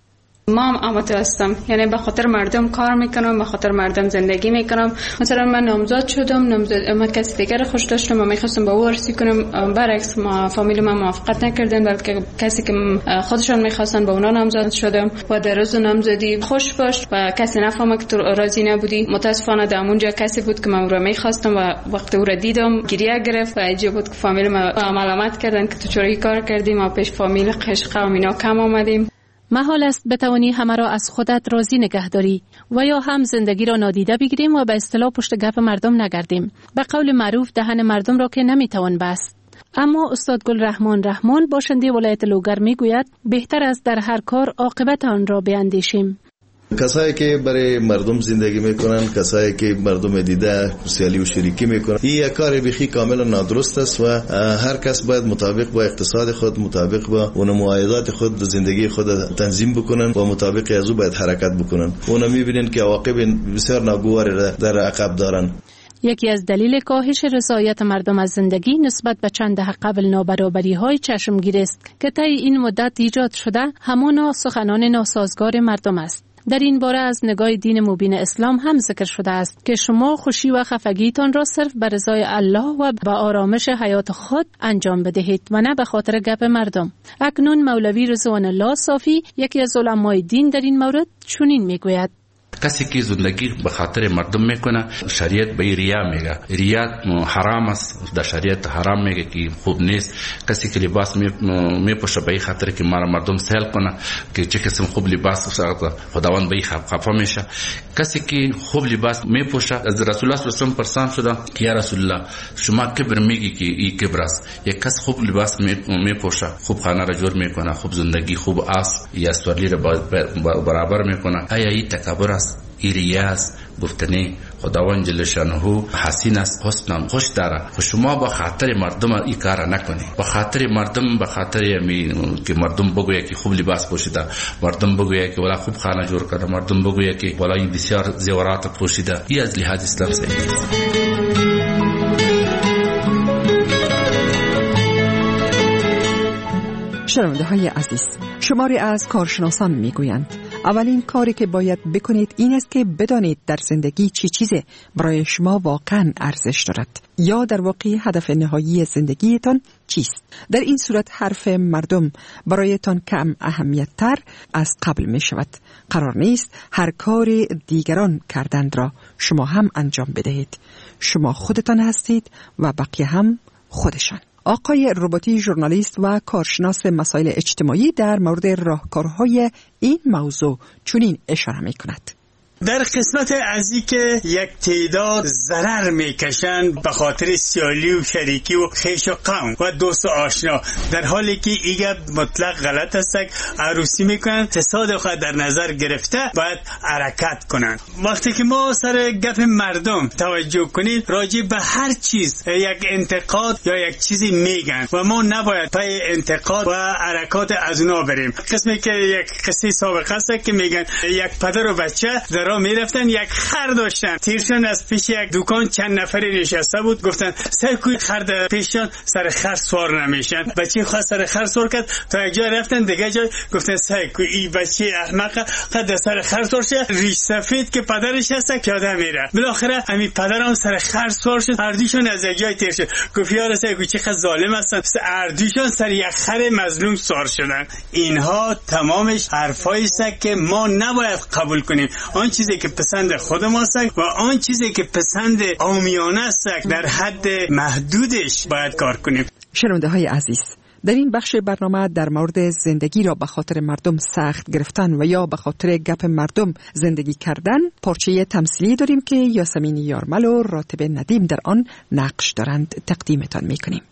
ما هم آماده هستم، یعنی به خاطر مردم کار میکنم، به خاطر مردم زندگی میکنم. مثلا من نامزد شدم، من کسی دیگر خوش داشتم و میخواستم با او عروسی کنم، برعکس ما فامیل من موافقت نکردن، بلکه کسی که خودشان میخواستن با اونا نامزد شدم و در روز نامزدی خوش باش و کسی نفهمه که تو راضی نبودی. متاسفانه در اونجا کسی بود که من رو میخواستم و وقتی او را دیدم گریه گرفت و عجیب بود که فامیل ما ملامت کردن که تو چرا کار کردی، ما پیش فامیل قشقه و اینا کم آمدیم. محال است بتوانی همه را از خودت راضی نگه داری و یا هم زندگی را نادیده بگیریم و به اصطلاح پشت گپ مردم نگردیم. به قول معروف دهن مردم را که نمیتوان بست. اما استاد گل رحمان باشنده ولایت لوگر میگوید بهتر است در هر کار عاقبت آن را بیاندیشیم. کسایی که برای مردم زندگی میکنن، کسایی که مردم دیده سیالی و شریکی میکنن، این یک کار بخی کاملا نادرست است و هر کس باید مطابق با اقتصاد خود، مطابق با اون معایدات خود زندگی خود تنظیم بکنن و مطابق از او باید حرکت بکنن. اونا میبینن که عواقب بسیار ناگوار در عقب دارن. یکی از دلیل کاهش رضایت مردم از زندگی نسبت به چند دهه قبل نابرابری‌های چشمگیر است که طی این مدت ایجاد شده همانا سخنان ناسازگار مردم است. در این باره از نگاه دین مبین اسلام هم ذکر شده است که شما خوشی و خفگیتان را صرف به رضای الله و به آرامش حیات خود انجام بدهید و نه به خاطر گپ مردم. اکنون مولوی رضوان الله صافی یکی از علمای دین در این مورد چنین میگوید: کسی که زندگی به خاطر مردم میکنه شریعت به ریا میگه. ریا حرام است، در شریعت حرام میگه که خوب نیست. کسی که لباس میپوشه به خاطر که مردم سیل کنه که چه قسم خوب لباس خداوند به خفا میشه. کسی که خوب لباس میپوشه از رسول الله صلی الله علیه و پرسان شده که یا رسول الله شما کبر میگی که این کبر است؟ یک کس خوب لباس میپوشه، خوب خانه را جور میکنه، خوب زندگی، خوب آس یا استوری را برابر میکنه، آیا این تکبر است؟ است، ریه است. گفتنی خداوند جل شانه حسین است، حسن خوش داره. شما با خاطر مردم این کار نکنی، با خاطر مردم، با خاطر که مردم بگویه که خوب لباس پوشیده، مردم بگویه که والا خوب خانه جور کرده، مردم بگویه که والا این بسیار زیورات پوشیده. این از لحاظ اسلام صحیح نیست. شنونده های عزیز، شماری از کارشناسان میگویند اولین کاری که باید بکنید این است که بدانید در زندگی چی چیزی برای شما واقعا ارزش دارد، یا در واقع هدف نهایی زندگیتان چیست. در این صورت حرف مردم برایتان کم اهمیت تر از قبل می شود. قرار نیست هر کار دیگران کردند را شما هم انجام بدهید. شما خودتان هستید و بقیه هم خودشان. آقای رباطی، ژورنالیست و کارشناس مسائل اجتماعی، در مورد راهکارهای این موضوع چنین اشاره می کند. در قسمت ازی که یک تعداد ضرر میکشند به خاطر سیالی و شریکی و خیش و قوم و دوست و آشنا، در حالی که ایگه مطلق غلط است. عروسی میکنن، تصادف خود در نظر گرفته باید حرکت کنن. وقتی که ما سر گپ مردم توجه کنیم، راجع به هر چیز یک انتقاد یا یک چیزی میگن و ما نباید پای انتقاد و حرکات از اونا بریم. قسمی که یک قصه سابقه است که میگن یک پدر و بچه در میرفتن، یک خر داشتن، تیرشون از پیش یک دکان چند نفری نشسته بود، گفتن سر کوی خر پیششون سر خر سوار نمیشن. بچه خواست سر خر سوار کرد، تا یک جای رفتن دیگه جای گفتن سر کوی این بچه احمق قد سر خر سوار شه، ریش سفید که پدرش هست پیاده میره. بالاخره همین پدرم سر خر سوار شد، اردیشون از یک جای تیر شد. گفت یار سر کوی چقدر ظالم هستن، اردیشون سر یک خر مظلوم سوار شدن. اینها تمامش حرفایی است که ما نباید قبول کنیم. آن چیزی که پسند خود ماست و آن چیزی که پسند عامیانه است در حد محدودش باید کار کنیم. شنونده های عزیز، در این بخش برنامه در مورد زندگی را به خاطر مردم سخت گرفتن و یا به خاطر گپ مردم زندگی کردن پارچه تمثیلی داریم که یاسمین یارمل و راتب ندیم در آن نقش دارند. تقدیمتان میکنیم.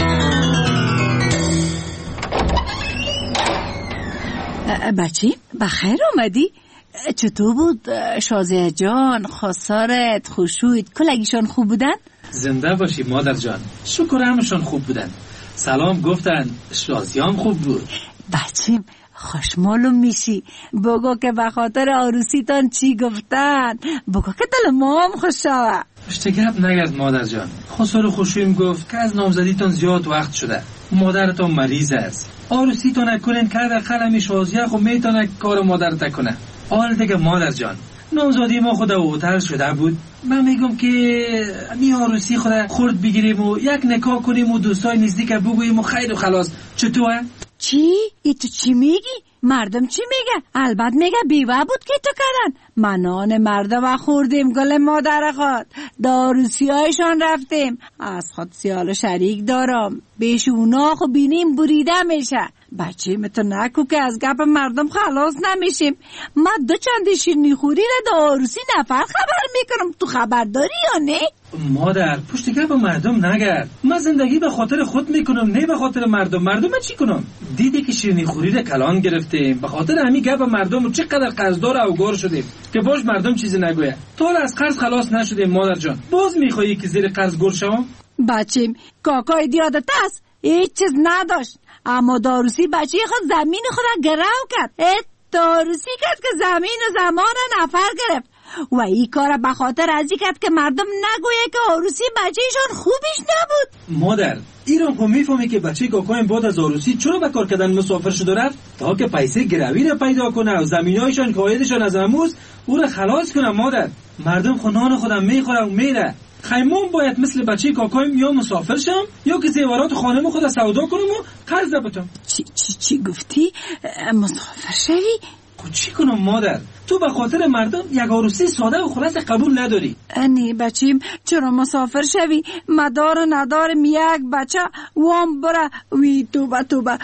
بچی بخیر اومدی؟ چطور بود شازیه جان، خسارت، خوشویت، کلگیشان خوب بودن؟ زنده باشی مادر جان، شکر همشان خوب بودن. سلام گفتن، شازیام خوب بود. بچیم خوشمالوم میشی، بگو که به خاطر عروسیتان چی گفتن، بگو که دل ما هم خوشا. پشت گپ نگرد مادر جان. خسار خوشویم گفت که از نامزدیتان زیاد وقت شده، مادرتان مریض است، عروسیتان نکنین که در قلمی شازیه خب میتونه کار مادرت کنه. حال دیگه مادر جان، نامزادی ما خدا اوتر شده بود، من میگم که می عروسی خدا خورد بگیریم و یک نکاح کنیم و دوستای نزدیک بگوییم و خیر و خلاص. چطوره؟ چی؟ ای تو چی میگی؟ مردم چی میگه؟ البته میگه بیوه بود که تو کردن. منان مردم خوردیم گل مادر خود، داروسی هایشان رفتیم، از خود سیال شریک دارم، بیش اونا خو بینیم بریده میشه. بچه تو نکو که از گپ مردم خلاص نمیشیم. من دو چند شیرینی خوری را داروسی نفر خبر میکنم، تو خبر داری یا نه؟ مادر پشت گپ مردم نگرد، من زندگی به خاطر خود میکنم نه به خاطر مردم. مردم چی کنم؟ دیدی که شیرینی خوری را کلان گرفتیم، به خاطر همین گپ مردم و چقدر قرضدار او گور شدیم که باش مردم چیزی نگویه. تو از قرض خلاص نشدیم مادر جان، باز میخوایی که زیر قرض گور شوم؟ بچیم کاکای دیادت است، هیچ چیز نداشت، اما داروسی بچه خود زمین خود گرو کرد. داروسی کرد که زمین و زمان نفر گرفت و این کار به خاطر ازی کرد که مردم نگویه که عروسی بچهشان خوبش نبود. مادر ایران خو میفهمی که بچه کاکایم بعد از عروسی چرا به کار کردن مسافر شده رفت؟ تا که پیسه گروی را پیدا کنه و زمینایشان قایدشان از اموز او را خلاص کنه. مادر مردم خونان خودم میخوره و میره، خیمون باید مثل بچه کاکایم یا مسافر شم یا که زیورات خانم خود سودا کنم و قرض بتم. چی گفتی؟ مسافر شوی؟ خود چی کنم مادر؟ تو به خاطر مردم یک عروسی ساده و خلاص قبول نداری؟ انی بچیم چرا مسافر شوی؟ مدار و ندارم یک بچه وام بره وی توبه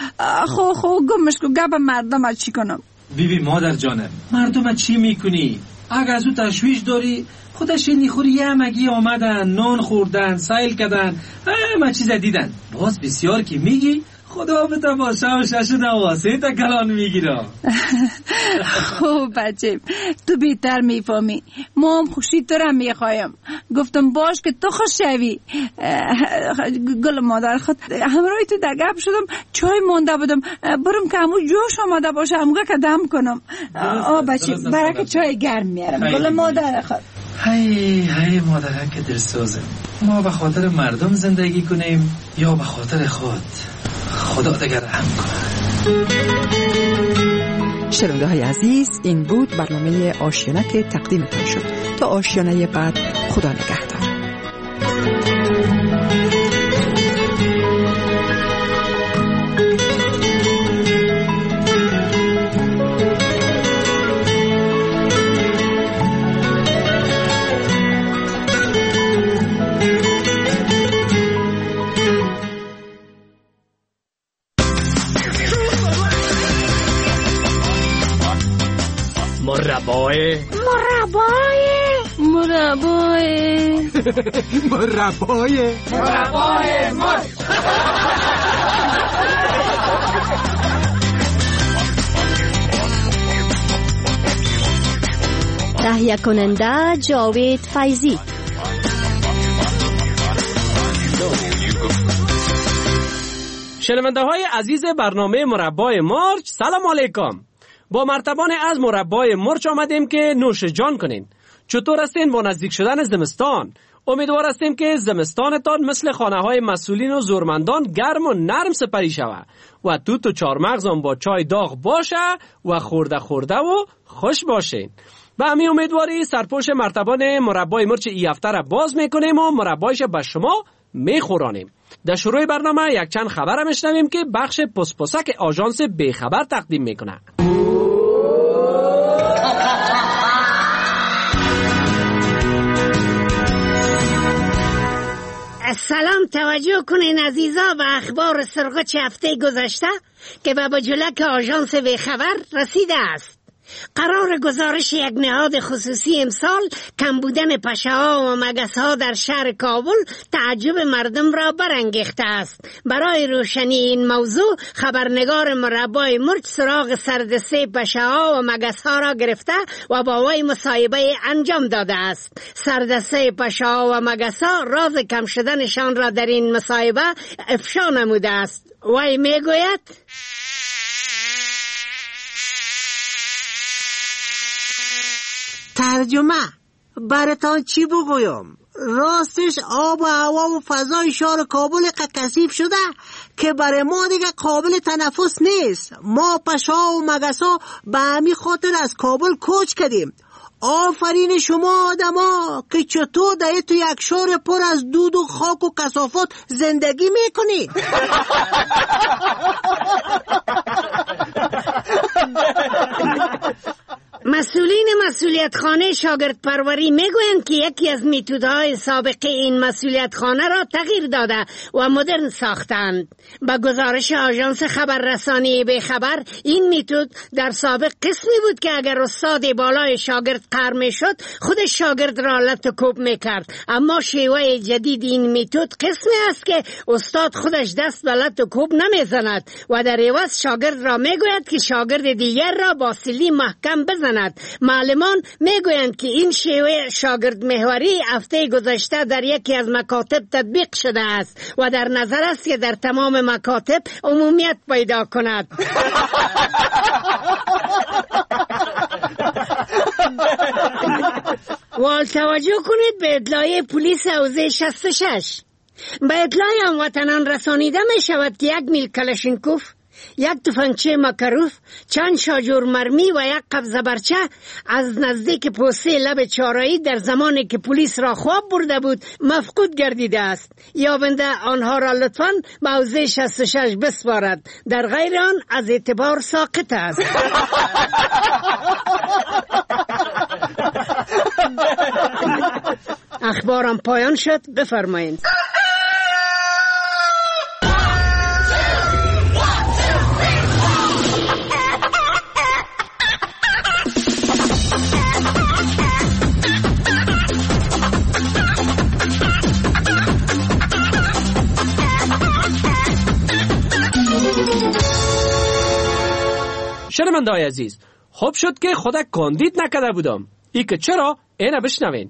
خو گمش کو گپ مردم چی کنم؟ بیبی مادر جانم مردم چی میکنی؟ اگر از او تشویش داری خودش نیخوری یه مگی آمدن، نان خوردن، سیل کردن، همه چیز دیدن. باز بسیار که میگی خدا به تماشا و شش نواسه تا کلان میگیرم. خب بچه تو بیتر میفهمی، ما هم خوشی تو را میخوایم. گفتم باش که تو خوش شوی. گل مادر خود همراهی تو در گپ شدم، چای مونده بودم، برم که همون جوش آماده باشه همونگه که دم کنم. بچه برای چای گرم میارم. گل مادر خود هی مادر که دلسوزم. ما به خاطر مردم زندگی کنیم یا به خاطر خدا دیگر رحم کنه. شنونده های عزیز، این بود برنامه آشیانه که تقدیمتان شد. تا آشیانه بعد، خدا نگهدار. مربای مرچ. تهیه کننده جاوید فیضی. شنونده های عزیز برنامه مربای مرچ، سلام علیکم. با مرتبان از مربای مرچ آمدیم که نوش جان کنین. چطور هستین با نزدیک شدن زمستان؟ امیدوار هستیم که زمستانتان مثل خانه های مسئولین و زورمندان گرم و نرم سپری شود و توت و چارمغزان با چای داغ باشه و خورده و خوش باشین. و همین امیدواری سرپوش مرتبان مربای مرچ ای هفته را باز میکنیم و مربایش به شما میخورانیم. در شروع برنامه یک چند خبر میشنویم که بخش پسپسک آژانس بیخبر تقدیم میکنه. سلام، توجه کنین عزیزا به اخبار سرغچ هفته گذشته که به بجلک آژانس بیخبر رسیده است. قرار گزارش یک نهاد خصوصی امسال کم بودن پشه‌ها و مگس‌ها در شهر کابل تعجب مردم را برانگیخته است. برای روشنی این موضوع خبرنگار مربای مرچ سراغ سردسته پشه‌ها و مگس‌ها را گرفته و با وی مصاحبه انجام داده است. سردسته پشه‌ها و مگس‌ها راز کم شدنشان را در این مصاحبه افشا نموده است. وی میگوید ترجمه براتان چی بگویم؟ راستش آب و هوا و فضای شهر کابل کثیف شده که برای ما دیگه قابل تنفس نیست. ما پشه‌ها و مگس‌ها به همین خاطر از کابل کوچ کردیم. آفرین شما آدما که چطور در تو یک شهر پر از دود و خاک و کثافات زندگی میکنید. مسئولین مسئولیت خانه شاگرد پروری میگویند که یکی از میتودهای سابقه این مسئولیت خانه را تغییر داده و مدرن ساختند. با گزارش آژانس خبررسانی بیخبر، این میتود در سابق قسمی بود که اگر استاد بالای شاگرد قهر میشد خود شاگرد را لط و کوب میکرد، اما شیوه جدید این میتود قسمی است که استاد خودش دست به لط و کوب نمیزند و در عوض شاگرد را میگوید که شاگرد دیگر را با سیلی محکم بزند. معلمان میگویند که این شیوه شاگرد محوری هفته گذشته در یکی از مکاتب تطبیق شده است و در نظر است که در تمام مکاتب عمومیت پیدا کند. و توجه کنید به اطلاع پلیس حوزه 66. به اطلاع هموطنان رسانیده می شود که 1 میل کلاشینکوف، 1 تفنگچه مکروف، چند شاجور مرمی و 1 قبضه برچه از نزدیک پوسته لب چارایی در زمانی که پلیس را خواب برده بود مفقود گردیده است. یابنده آنها را لطفاً به حوزه 66 بسپارد، در غیر آن از اعتبار ساقط است. اخبارم پایان شد، بفرمایید. شنونده‌های عزیز، خوب شد که خودک کاندید نکده بودم. ای که چرا؟ اینه بشنوین.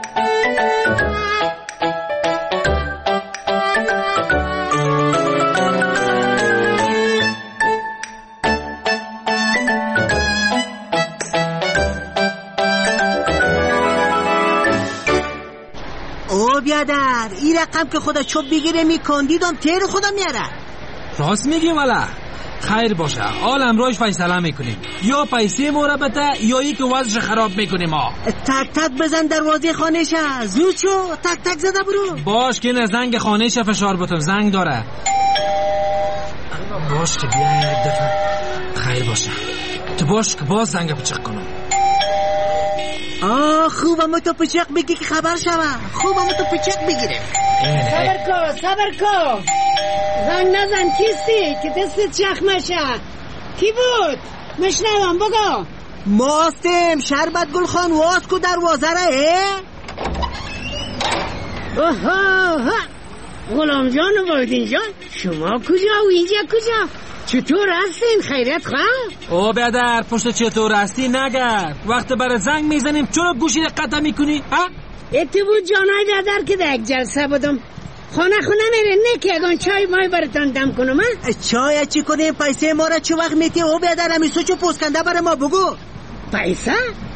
بیادر این رقم که خدا چوب بگیره میکندیدم تیر خدا میاره. راست میگی والا. خیر باشه حال امروز فیصله میکنیم، یا پیسه مربطه یا ای که وضعش خراب میکنیم. ما تک تک بزن دروازه خانه‌ش. زود شو تک تک زده برو. باش که نه زنگ خانه‌ش فشار بتم، زنگ داره. باش که بیا یک دفعه. خیر باشه تو باش که باز زنگ پچق کنم. خوبم تو پچق بگی که خبر شوه. خوبم تو پچق بگیره. صبر کن زنگ نزن. کیستی که دست چخمشه؟ کی بود؟ مشنوم بگو. ماستم شربت گل خان واس کو دروازه غلام جان و بایدین جان شما کجا و اینجا کجا؟ چطور هستین؟ خیریت خواه؟ او بیادر پشت چطور هستی نگر. وقت برای زنگ میزنیم چرا گوشی قطع میکنی؟ ات بود جانای بیادر که در یک جلسه بودم. خونه میره نه که اگان چای مای براتان دم کنم. چای چی کنیم؟ پیسه ما را چه وقت میتی؟ او بیادر همی سوچو پوسکنده برای ما بگو. پیسه؟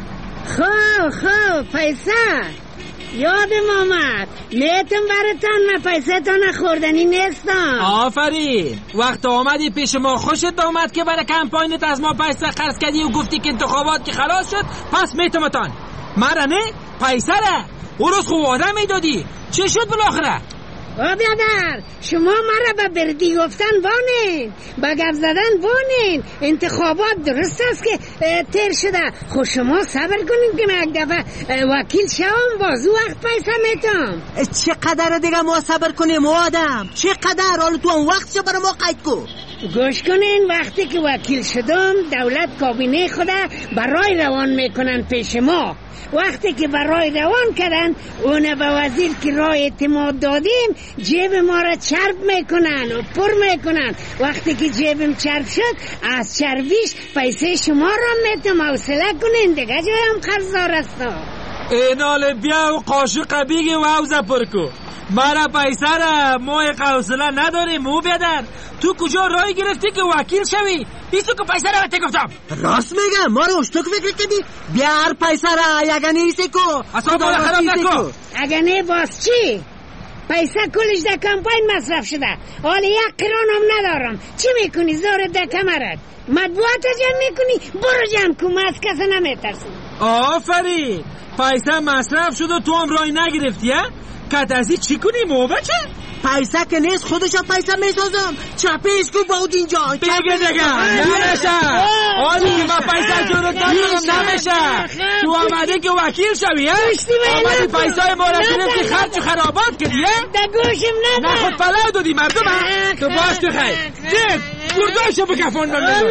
خب پیسه یادم آمد. میتون براتان من پیسه تا نخوردنی نیستم. آفرین. وقت آمدی پیش ما خوشت آمد که برای کمپاینت از ما پیسه خرج کردی و گفتی که انتخابات که خلاص شد پس میتونتان مرا نه پیسه را او روز خوب آدم میدادی. چه شد بالاخره؟ بیادر شما مرا به بردی گفتن وانین، به گپ زدن وانین. انتخابات درست است که تیر شده. خب شما صبر کنین که من یک دفعه وکیل شوم بازو وقت پیسه میتم. چقدر دیگه ما صبر کنیم آدم؟ چقدر؟ حالا تو اون وقت چه برای ما قید کو. گوش کنین وقتی که وکیل شدم دولت کابینه خدا برای روان میکنن پیش ما. وقتی که برای روان کردن اون به وزیر که رای اعتماد دادیم جیب ما را چرب میکنن و پر میکنن. وقتی که جیبم چرب شد از چربیش پیسه شما را میتم. حوصله کنین دیگه جایم خرزار هستم. اینال بیا و قاشق بیگی و حوزه پر کو. مرا پیسه را ما حوصله نداریم. او بیادر تو کجا رای گرفتی که وکیل شوی؟ ایستو که پیسه را بهت گفتم. راست میگم ما رو اشتوک فکر کردی. بیار پیسه را یگنه ایسی کو. اصلا بالا خراب نکن. اگنه باز چی؟ پیسه کلش در کمپاین مصرف شده. حالا یک قران هم ندارم. چی میکنی زور در کمرت؟ مطبوعات جمع میکنی؟ برو جمع کن. از کسی نمیترسم. آفرین. پیسه مصرف شد و تو هم رای نگرفتی ها؟ کتازی چی کنی مو بچه؟ پیسه که نیست خودشا پیسه میسازم. چپیش کو باود اینجا بگه دیگه نمیشه. حالی که من پیسه جورت ندارم نمیشه. تو آمده که وکیل شوی آمدی پیسه ما را گرفتی خرج خرابات کردی در گوشم نده. نه خود پلاو دادی مردم تو باش تو خیر دید گرداشو بکفان من نزن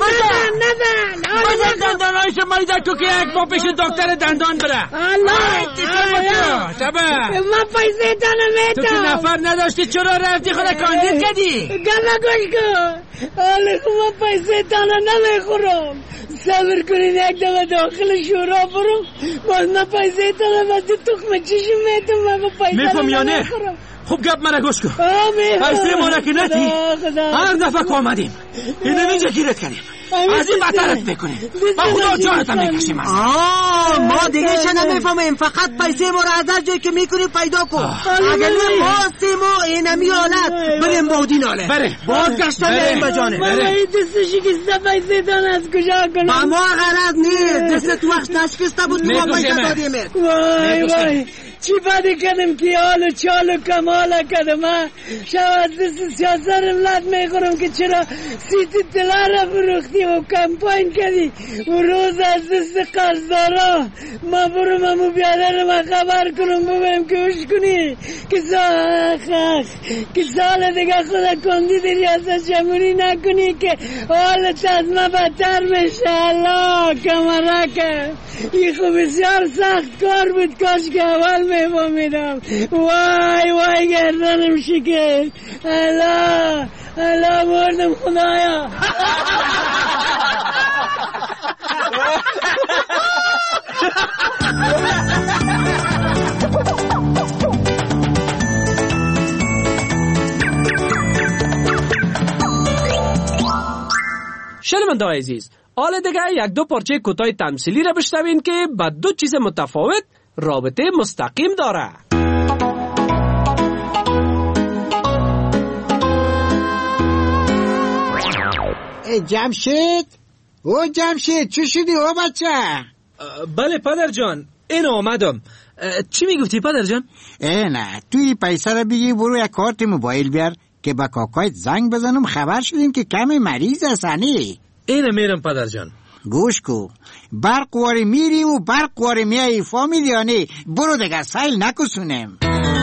دندانایش مریضه تو که یک با پیش دکتر دندان بره. من پیسه تانه تو که نفر نداشتی چرا رفتی خود کاندید کردی؟ گلا گوش کن. حالا که من پیسه تانه نمیخورم. صبر کنین یک دفعه داخل شورا برم باز من پیسه تانه باز تخمه چشم میتم. من پیسه تانه نمیخورم. خوب گپ مرا گوش کن. پیسه ما را که ندی هر دفعه که آمدیم اینو اینجا گیرت کردیم. از این بدترت میکنیم. با خدا جانتا میکشیم. ما دیگه شنه میفهمیم. فقط پیسه ما را از هر جایی که میکنیم پیدا کن. اگر ما ما اینمی حالت بریم بودین حاله بازگشتن بریم بجانه. من این دست شکسته پیسه تان از کجا کنم؟ با ما غرض نیست. دست تو وقت نشکسته بود که ما پیسه دادیمت. وای چی بده کردم که حال و چال و کمال کردم. شاید دست سیاسر ملت میخورم که چرا سیت طلا را فروختی و کمپاین کردی و روز از دست قرضدارا. ما برم همو بیادر ما خبر کنم ببینم که اوش کنی که سال دیگه خدا کندید ریاست جمهوری نکنی که حالت از ما بدتر میشه. الله کمرکه این خوب بسیار سخت کار بود. کاش که اول میفهمیدم. وای گردنم شکست. الله مردم خدایا. شنونده‌های عزیز، حالا دیگه یک دو پارچه کوتاه تمثیلی را بشنوین که با دو چیز متفاوت رابطه مستقیم داره. جمشید، او جمشید چی شدی او بچه؟ بله پدر جان، این آمدم. چی میگفتی پدر جان؟ نه توی پیسه را بگی برو یک کارت موبایل بیار که با کاکایت زنگ بزنم خبر شدیم که کم مریض هستنی. اینه میرم پدر جان. گوش کو، برق واری میری و برق واری میایی فامیلیانی، برو دیگه سیل نکسونم.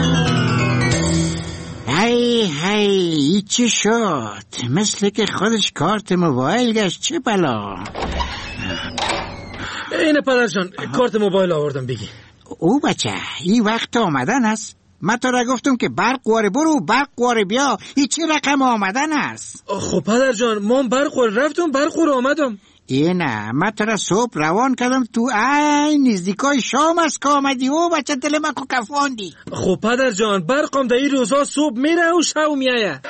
هی چی شد؟ مثل که خودش کارت موبایل گشت. چه بلا؟ اینه پدر جان، کارت موبایل آوردم بگی. او بچه این وقت آمدن است. من تو را گفتم که برق واره برو برق واره بیا. این چه رقم آمدن است؟ خب پدر جان ما برق واره رفتم برق واره آمدم. نه من تو را صبح روان کردم تو نزدیکای شام است که آمدی. او بچه دل من کو کفاندی. خب پدر جان برقم در این روزا صبح میره و شب میایه.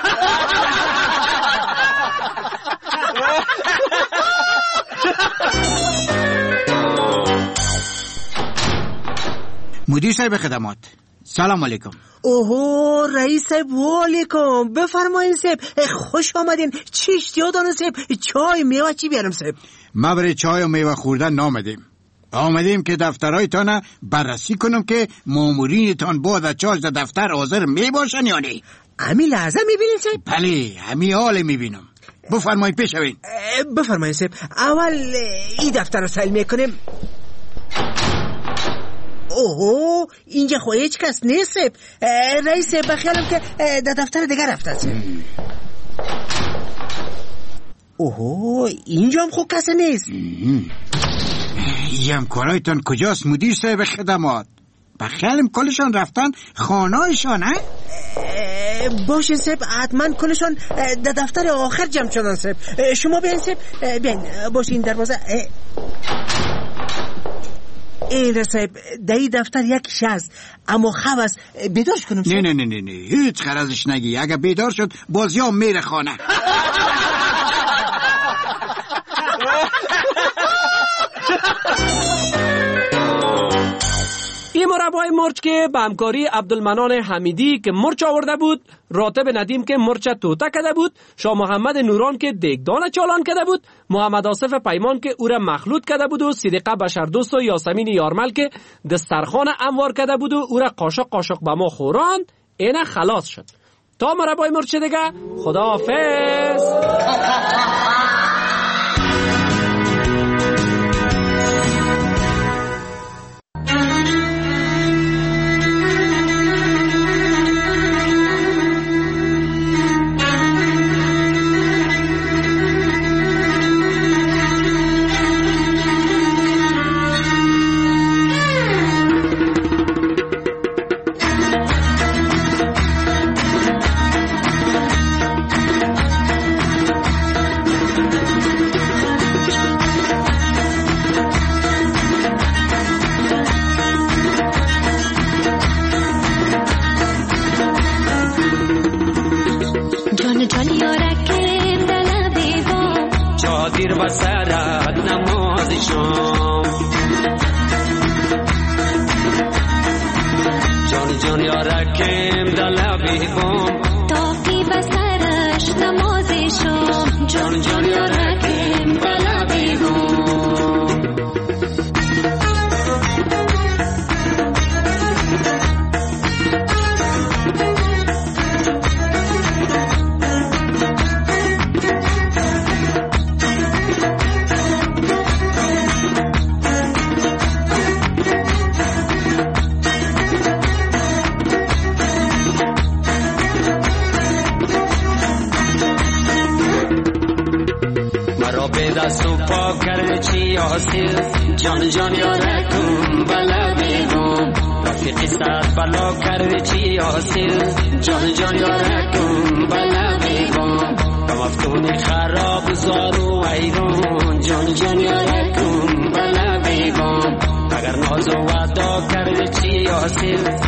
مدیر صاحب خدمات، سلام علیکم. اوه رئیس صاحب و علیکم. بفرمایید صاحب، خوش آمدین. چی اشتیا دارن صاحب؟ چای میوه چی بیارم صاحب؟ ما برای چای و میوه خوردن نامدیم. آمدیم که دفترهایتان بررسی کنم که مامورینتان بعد از چارج در دفتر حاضر می باشن یا نه. همی لحظه میبینین صاحب؟ بله همی حال میبینم. بفرمایید پیش شوین. بفرمایید صاحب. اول این دفتر رو سیل میکنیم. اوه اینجا خو هیچ کس نیست صاحب. رئیس بخیالم که در دفتر دیگر رفته صاحب. اوه اینجا هم خو کس نیست. این همکارایتان کجاست مدیر صاحب خدمات؟ بخیالم کلشان رفتن خانهایشان. باشه صاحب حتما کلشان در دفتر آخر جمع شدن صاحب. شما بیاین صاحب بیاین. باشه این دروازه. این صاحب در این دفتر یکیش هست اما خواب است. بیدارش کنم صاحب؟ نه هیچ خرازش نگی. اگه بیدار شد بازی هم میره خانه. این مربای مرچ که به همکاری عبدالمنان حمیدی که مرچ آورده بود، راتب ندیم که مرچ توته کده بود، شاه محمد نوران که دیگدان چالان کده بود، محمد آصف پیمان که او را مخلوط کده بود و صدیقه بشردوست و یاسمین یارمل که دسترخوان انوار کده بود و او را قاشق به ما خوراند. اینه خلاص شد. تا مربای مرچ دیگه خداحافظ. دیر بسرد نماز شام جان یارکم دلبی بام تاقی بسرش نماز شام جان یارکم دلبی بام دست و پا کرده چی حاصل جان یارکم بلا بیگم رفیقی سر بلا کرده چی حاصل جان یارکم بلا بیگم کم افتونی خراب زار و ایران جان یارکم حاصل